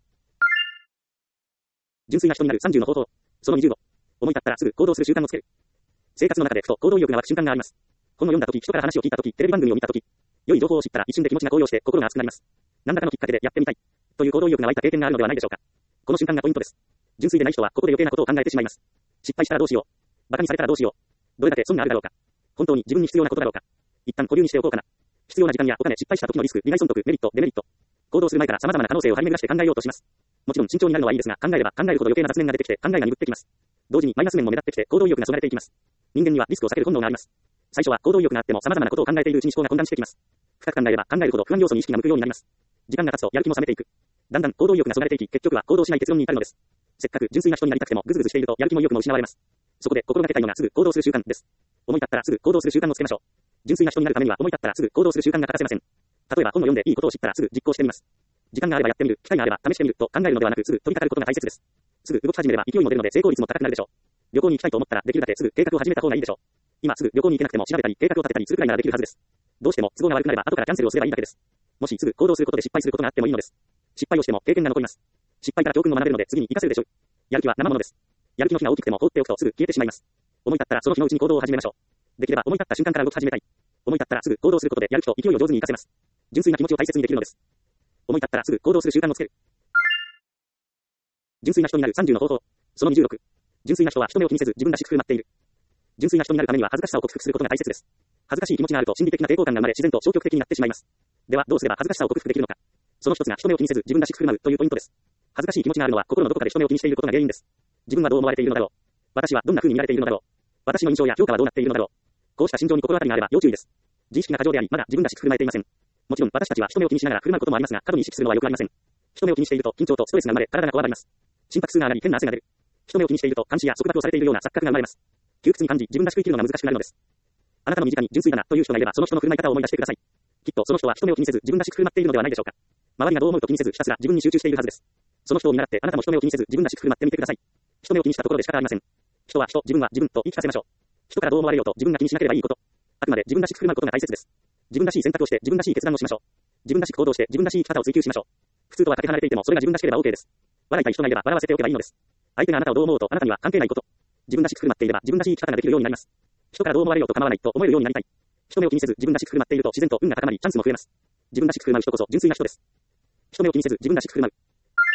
純粋な人になる30の方法。その25。思い立ったらすぐ行動する習慣をつける。生活の中でふと行動意欲が湧く瞬間があります。本を読んだ時、人から話を聞いた時、テレビ番組を見た時、良い情報を知ったら一瞬で気持ちが高揚して心が熱くなります。何らかのきっかけでやってみたいという行動意欲が湧いた経験があるのではないでしょうか。この瞬間がポイントです。純粋でない人はここで余計なことを考えてしまいます。失敗したらどうしよう。馬鹿にされたらどうしよう。どれだけ損があるだろうか。本当に自分に必要なことだろうか。一旦保留にしておこうかな。必要な時間やお金、失敗した時のリスク、利害損得、メリット、デメリット。行動する前から様々な可能性を張り巡らして考えようとします。もちろん慎重になるのはいいですが、考えれば考えるほど余計な雑念が出てきて考えが鈍ってきます。同時にマイナス面も目立ってきて行動意欲がそがれていきます。人間にはリスクを避ける本能があります。最初は行動意欲があっても様々なことを考えているうちに思考が混乱してきます。深く考えれば考えるほど不安要素に意識が向くようになります。時間が経つとやる気も冷めていく。だんだん行動意欲がそがれていき、結局は行動しない結論に至るのです。せっかく純粋な人になりたくてもぐずぐずしているとやる気も意欲も失われます。そこで心がけたいのがすぐ行動する習慣です。思い立ったらすぐ行動する習慣をつけましょう。純粋な人になるためには思い立ったらすぐ行動する習慣が欠かせません。例えば本を読んでいいことを知ったらすぐ実行してみます。時間があればやってみる、機会があれば試してみると考えるのではなくすぐ取り掛かることが大切です。すぐ動き始めれば勢いも出るので成功率も高くなるでしょう。旅行に行きたいと思ったらできるだけすぐ計画を始めた方がいいでしょう。今すぐ旅行に行けなくても調べたり計画を立てたりするくらいならできるはずです。どうしても都合が悪くなれば後からキャンセルをすればいいだけです。もしすぐ行動することで失敗することがあってもいいのです。失敗をしても経験が残ります。 失敗から教訓を学べるので次に活かせるでしょう。やる気は生ものです。やる気の火が大きくても放っておくとすぐ消えてしまいます。思い立ったらその日のうちに行動を始めましょう。できれば思い立った瞬間から動き始めたい。思い立ったらすぐ行動することでやる気と勢いを上手に活かせます。純粋な気持ちを大切にできるのです。思い立ったらすぐ行動する習慣をつける。純粋な人になる30の方法。その26。純粋な人は人目を気にせず自分らしく振る舞っている。純粋な人になるためには恥ずかしさを克服することが大切です。恥ずかしい気持ちがあると心理的な抵抗感が生まれ自然と消極的になってしまいます。ではどうすれば恥ずかしさを克服できるのか。その一つが人目を気にせず自分らしく振る舞うというポイントです。恥ずかしい気持ちがあるのは心のどこかで人目を気にしていることが原因です。自分はどう思われているのだろう。私はどんな風に見られているのだろう。私の印象や評価はどうなっているのだろう。こうした心情に心当たりがあれば要注意です。自意識が過剰であり、まだ自分らしく振る舞えていません。もちろん私たちは人目を気にしながら振る舞うこともありますが、過度に意識するのは良くありません。人目を気にしていると緊張とストレスが生まれ、体がこわばります。心拍数が上がり、変な汗が出る。人目を気にしていると監視や束縛をされているような錯覚が生まれます。窮屈に感じ、自分らしく生きるのが難しくなるのです。あなたの身近に純粋だなという人がいれば、その人の振る舞い方を思い出してください。きっとその人は人目を気にせず自分らしく振る舞っているのではないでしょうか。周りがどう思うと気にせずひたすら自分に集中しているはずです。その人を見習ってあなたも人目を気にせず自分らしく振る舞ってみてください。人目を気にしたところで仕方ありません。人は人、自分は自分と言い聞かせましょう。人からどう思われようと自分が気にしなければいいこと。あくまで自分らしく振る舞うことが大切です。自分らしい選択をして自分らしい決断をしましょう。自分らしく行動して自分らしい生き方を追求しましょう。普通とはかけ離れていてもそれが自分らしければ OK です。笑いたい人がいれば笑わせておけばいいのです。相手があなたをどう思うとあなたには関係ないこと。自分らしく振る舞っていれば自分らしい生き方ができるようになります。人からどう思われようと構わないと思えるようになりたい。人目を気にせず自分らしく振る舞っていると自然と運が高まりチャンスも増えます。自分らしく振る舞う人こそ純粋な人です。人目を気にせず自分らしく振る舞う。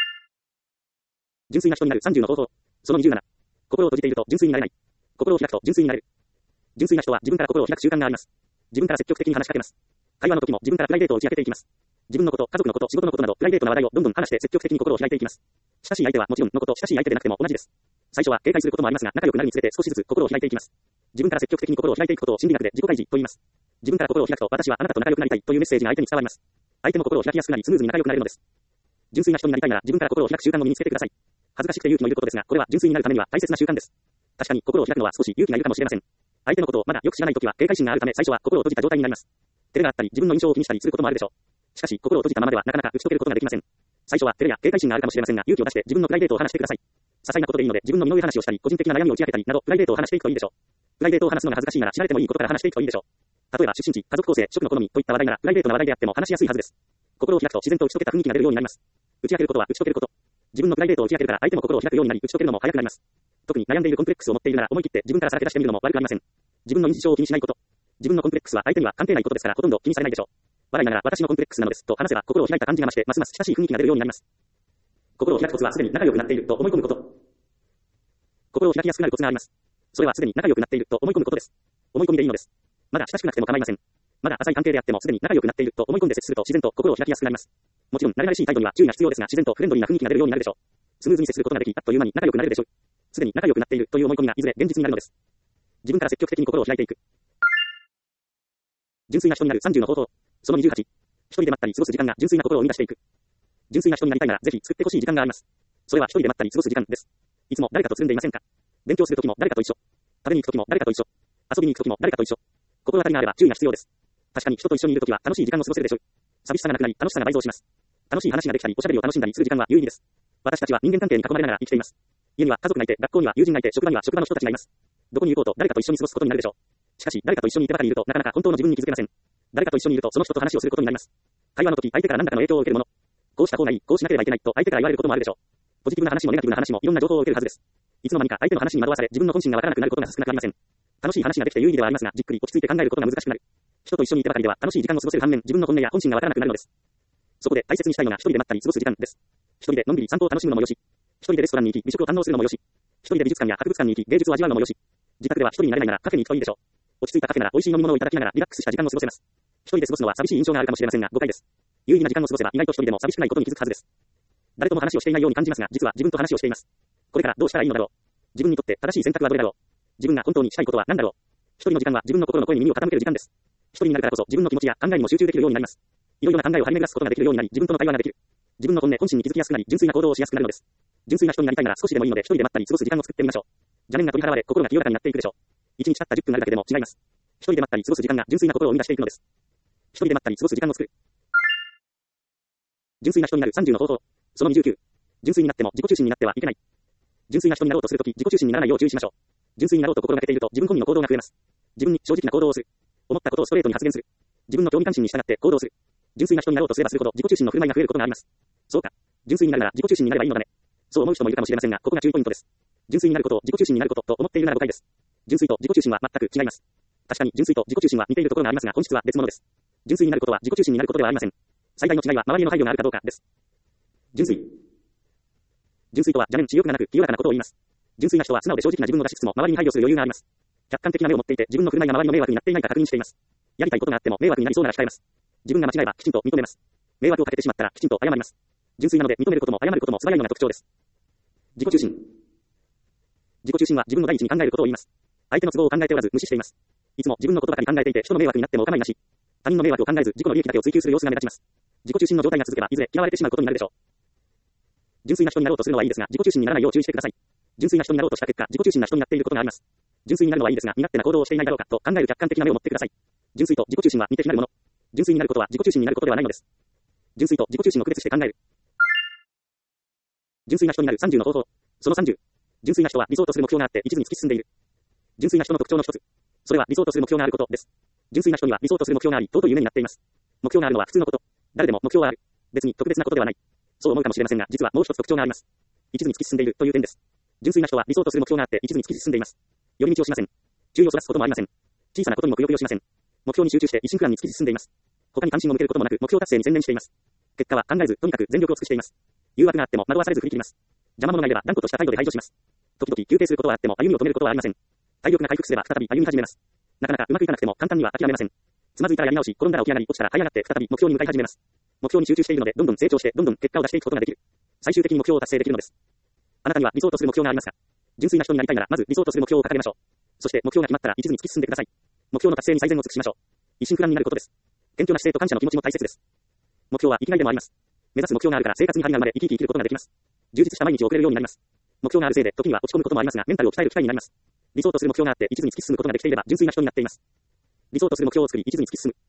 純粋な人になる30の方法。その27。心を閉じていると純粋になれない。心を開くと純粋になれる。純粋な人は自分から心を開く習慣があります。自分から積極的に話しかけます。会話の時も自分からプライベートを打ち明けていきます。自分のこと、家族のこと、仕事のことなどプライベートな話題をどんどん話して積極的に心を開いていきます。親しい相手はもちろんのこと、親しい相手でなくても同じです。最初は警戒することもありますが、仲良くなるにつれて少しずつ心を開いていきます。自分から積極的に心を開いていくことを心理学で自己開示と言います。自分から心を開くと私はあなたと仲良くなりたいというメッセージが相手に伝わります。相手も心を開きやすくなりスムーズに仲良くなれるのです。純粋な人になりたいなら自分から心を開く習慣を身につけてください。恥ずかしくて勇気のいることですが、これは純粋になるためには大切な習慣です。確かに心を開くのは少し勇気がいるかもしれません。相手のことをまだよく知らないときは警戒心があるため最初は心を閉じた状態になります。照れがあったり自分の印象を気にしたりすることもあるでしょう。しかし心を閉じたままではなかなか打ち解けることができません。最初は照れや警戒心があるかもしれませんが勇気を出して自分のプライベートを話してください。些細なことでいいので自分の身の上話をしたり個人的な悩みを打ち明けたりなどプライベートを話していくといいでしょう。プライベートを話すのが恥ずかしいなら知られてもいいことから話していくといいでしょう。例えば出身地、家族構成、職の好みといった話題ならプライベートな話題であっても話しやすいはずです。心を開くと自然と打ち解けた雰囲気が出るようになります。打ち明けることは打ち解けること。自分のプライベートを打ち明けるから相手も心を開くようになり打ち解けるのも早くなります。特に悩んでいるコンプレックスを持っているなら思い切って自分からさらけ出してみるのも悪くありません。自分の日常を気にしないこと。自分のコンプレックスは相手には関係ないことですからほとんど気にされないでしょう。笑いながら私のコンプレックスなのですと話せば心を開いた感じが増してますます親しい雰囲気が出るようになります。心を開くコツはすでに仲良くなっていると思い込むこと。心を開きやすくなるコツがあります。それはすでに仲良くなっていると思い込むことです。思い込みでいいのです。まだ親しくなくても構いません。まだ浅い関係であってもすでに仲良くなっていると思い込んで接すると自然と心を開きやすくなります。もちろん慣れ慣れしい態度には注意が必要ですが自然とフレンドリーな雰囲気が出るようになるでしょう。スムーズに接することができあっという間に仲良くなれるでしょう。すでに仲良くなっているという思い込みがいずれ現実になるのです。自分から積極的に心を開いていく。純粋な人になる30の方法。その28。一人でまったり過ごす時間が純粋な心を生み出していく。純粋な人になりたいならぜひ作ってほしい時間があります。それは一人でまったり過ごす時間です。いつも誰かとつるんでいませんか。勉強するときも誰かと一緒。食べに行くときも誰かと一緒。遊びに行くときも誰かと一緒。心当たりがあれば注意が必要です。確かに人と一緒にいるときは楽しい時間を過ごせるでしょう。寂しさがなくなり楽しさが倍増します。楽しい話ができたりおしゃべりを楽しんだりする時間は有意義です。私たちは人間関係に囲まれながら生きています。家には家族がいて、学校には友人がいて、職場には職場の人たちがいます。どこに行こうと誰かと一緒に過ごすことになるでしょう。しかし誰かと一緒にいてばかりいるとなかなか本当の自分に気づけません。誰かと一緒にいるとその人と話をすることになります。会話の時相手から何らかの影響を受けるもの。こうした方がいい、こうしなければいけないと相手から言われることもあるでしょう。ポジティブな話もネガティブな話もいろんな情報を受けるはずです。いつの間にか相手の話に惑わされ自分の本心がわからなくなることが少なくありません。楽しい話ができて有意義ではありますが、じっくり落ち着いて考えることが難しくなる。人と一緒にいてばかりでは楽しい時間を過ごせる反面、自分の本音や本心がわからなくなるのです。そこで大切にしたいのが一人でまったり過ごす時間です。一人でのんびり散歩を楽しむのもよし、一人でレストランに行き美食を堪能するのもよし、一人で美術館や博物館に行き芸術を味わうのもよし、自宅では一人になれないならカフェに行くといいでしょう。落ち着いたカフェなら美味しい飲み物をいただきながらリラックスした時間を過ごせます。一人で過ごすのは寂しい印象があるかもしれませんが誤解です。有意義な時間を過ごせば意外と一人でも寂しくないことに気づくはずです。誰とも話をしていないように感じますが、実は自分と話をしています。これからどうしたらいいのだろう。自分にとって正しい選択はどれだろう。自分が本当にしたいことは何だろう。一人の時間は自分の心の声に耳を傾ける時間です。一人になるからこそ自分の気持ちや考えにも集中できるようになります。いろいろな考えを張り巡らすことができるようになり、自分との対話ができる。自分の本音、本心に気づきやすくなり、純粋な行動をしやすくなるのです。純粋な人になりたいなら少しでもいいので、一人でまったり過ごす時間を作ってみましょう。邪念が取り払われ、心が清らかになっていくでしょう。一日たった10分あるだけでも違います。一人でまったり過ごす時間が純粋な心を生み出していくのです。一人でまったり過ごす時間を作る。純粋な人になる30の方法。その29。純粋になっても自己中心になってはいけない。純粋な人になろうとするとき、自己中心にならないよう注意しましょう。純粋になろうと心がけていると、自分本位の行動が増えます。自分に正直な行動をする。思ったことをストレートに発言する。自分の興味関心に従って行動する。純粋な人になろうとすればするほど自己中心の振る舞いが増えることがあります。 そうか。純粋になるなら自己中心になればいいのだね。そう思う人もいるかもしれませんが、ここが注意ポイントです。純粋になることを自己中心になることと思っているなら誤解です。純粋と自己中心は全く違います。確かに純粋と自己中心は似ているところがありますが、本質は別物です。純粋になることは自己中心になることではありません。最大の違いは周りへの配慮があるかどうかです。純粋。純粋とは邪念、私欲がなく清らかなことを言います。純粋な人は素直で正直な自分を出しつつも周りに配慮する余裕があります。客観的な目を持っていて自分の振る舞いが周りの迷惑になっていないか確認しています。やりたいことがあっても迷惑になりそうなら控えます。自分が間違えばきちんと認めます。迷惑をかけてしまったらきちんと謝ります。純粋なので認めることも謝ることも素早いのが特徴です。自己中心。自己中心は自分の第一に考えることを言います。相手の都合を考えておらず無視しています。いつも自分のことばかり考えていて人の迷惑になってもお構いなし。他人の迷惑を考えず自己の利益だけを追求する様子が目立ちます。自己中心の状態が続けばいずれ嫌われてしまうことになるでしょう。純粋な人になろうとするのはいいですが、自己中心にならないよう注意してください。純粋な人になろうとした結果、自己中心な人になっていることがあります。純粋になるのはいいですが、身勝手な行動をしていないだろうかと考える客観的な目を持ってください。純粋と自己中心は似て非なるもの。純粋になることは自己中心になることではないのです。純粋と自己中心を区別して考える。純粋な人になる30の方法。その30。純粋な人は理想とする目標があって一途に突き進んでいる。純粋な人の特徴の一つ。それは理想とする目標があることです。純粋な人には理想とする目標があり、尊い夢になっています。目標があるのは普通のこと。誰でも目標はある。別に特別なことではない。そう思うかもしれませんが、実はもう一つ特徴があります。一途に突き進んでいるという点です。純粋な人は理想とする目標があって一途に突き進んでいます。寄り道をしません。注意をそらすこともありません。小さなことにもくよくよしません。目標に集中して一心不乱に突き進んでいます。他に関心を向けることもなく目標達成に専念しています。結果は考えず、とにかく全力を尽くしています。誘惑があっても惑わされず振り切ります。邪魔者がいれば断固とした態度で排除します。時々休憩することはあっても歩みを止めることはありません。体力が回復すれば再び歩み始めます。なかなかうまくいかなくても簡単には諦めません。つまずいたらやり直し、転んだら起き上がり、落ちたら這い上がって再び目標に向かい始めます。目標に集中しているので、どんどん成長して、どんどん結果を出していくことができる。最終的に目標を達成できるのです。あなたには理想とする目標がありますか？純粋な人になりたいなら、まず理想とする目標を掲げましょう。そして目標が決まったら一途に突き進んでください。目標の達成に最善を尽くしましょう。一心不乱になることです。謙虚な姿勢と感謝の気持ちも大切です。目標は生きがいでもあります。目指す目標があるから生活に張りが生まれ、生き生き生きることができます。充実した毎日を送れるようになります。目標があるせいで時には落ち込むこともありますが、メンタルを鍛える機会になります。理想とする目標があって一途に突き進むことができていれば純粋な人になっています。理想とする目標を作り一途に突き進む。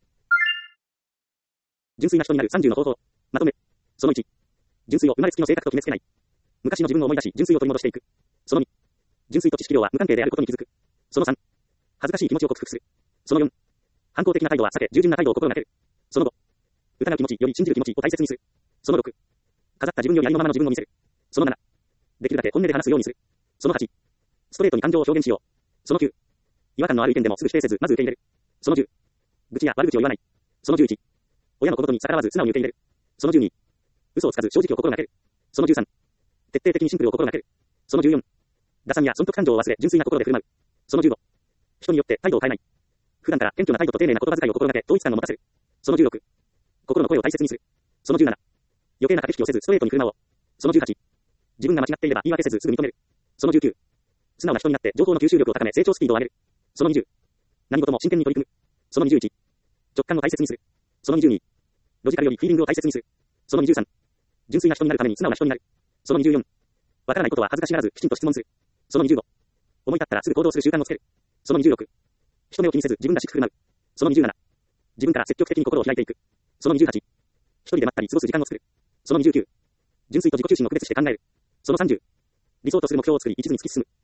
純粋な人になる30の方法。まとめ。その1。純粋を生まれつきの性格と決めつけない。昔の自分を思い出し純粋を取り戻していく。その2。純粋と知識量は無関係であることに気づく。その3。恥ずかしい気持ちを克服する。その4。反抗的な態度は避け従順な態度を心がける。その5。疑う気持ちより信じる気持ちを大切にする。その6。飾った自分よりありのままの自分を見せる。その7。できるだけ本音で話すようにする。その8。ストレートに感情を表現しよう。その9。違和感のある意見でもすぐ否定せずまず受け入れる。その10。愚痴や悪口を言わない。その11。親の小言に逆らわず素直に受け入れる。その12。嘘をつかず正直を心がける。その13。徹底的にシンプルを心がける。その14。打算や損得感情を忘れ純粋な心で振る舞う。その15。人によって態度を変えない。普段から謙虚な態度と丁寧な言葉遣いを心がけ統一感を持たせる。その16。心の声を大切にする。その17。余計な駆け引きをせずストレートに振る舞おう。その18。自分が間違っていれば言い訳せずすぐ認める。その19。素直な人になって情報の吸収力を高め成長スピードを上げる。その20。何事も真剣に取り組む。その21。直感を大切にする。その22。ロジカルよりフィーリングを大切にする。その23。純粋な人になるために素直な人になる。その24。わからないことは恥ずかしがらずきちんと質問する。その25。思い立ったらすぐ行動する習慣をつける。その26。人目を気にせず自分らしく振る舞う。その27。自分から積極的に心を開いていく。その28。一人でまったり過ごす時間を作る。その29。純粋と自己中心を区別して考える。その30。理想とする目標を作り一途に突き進む。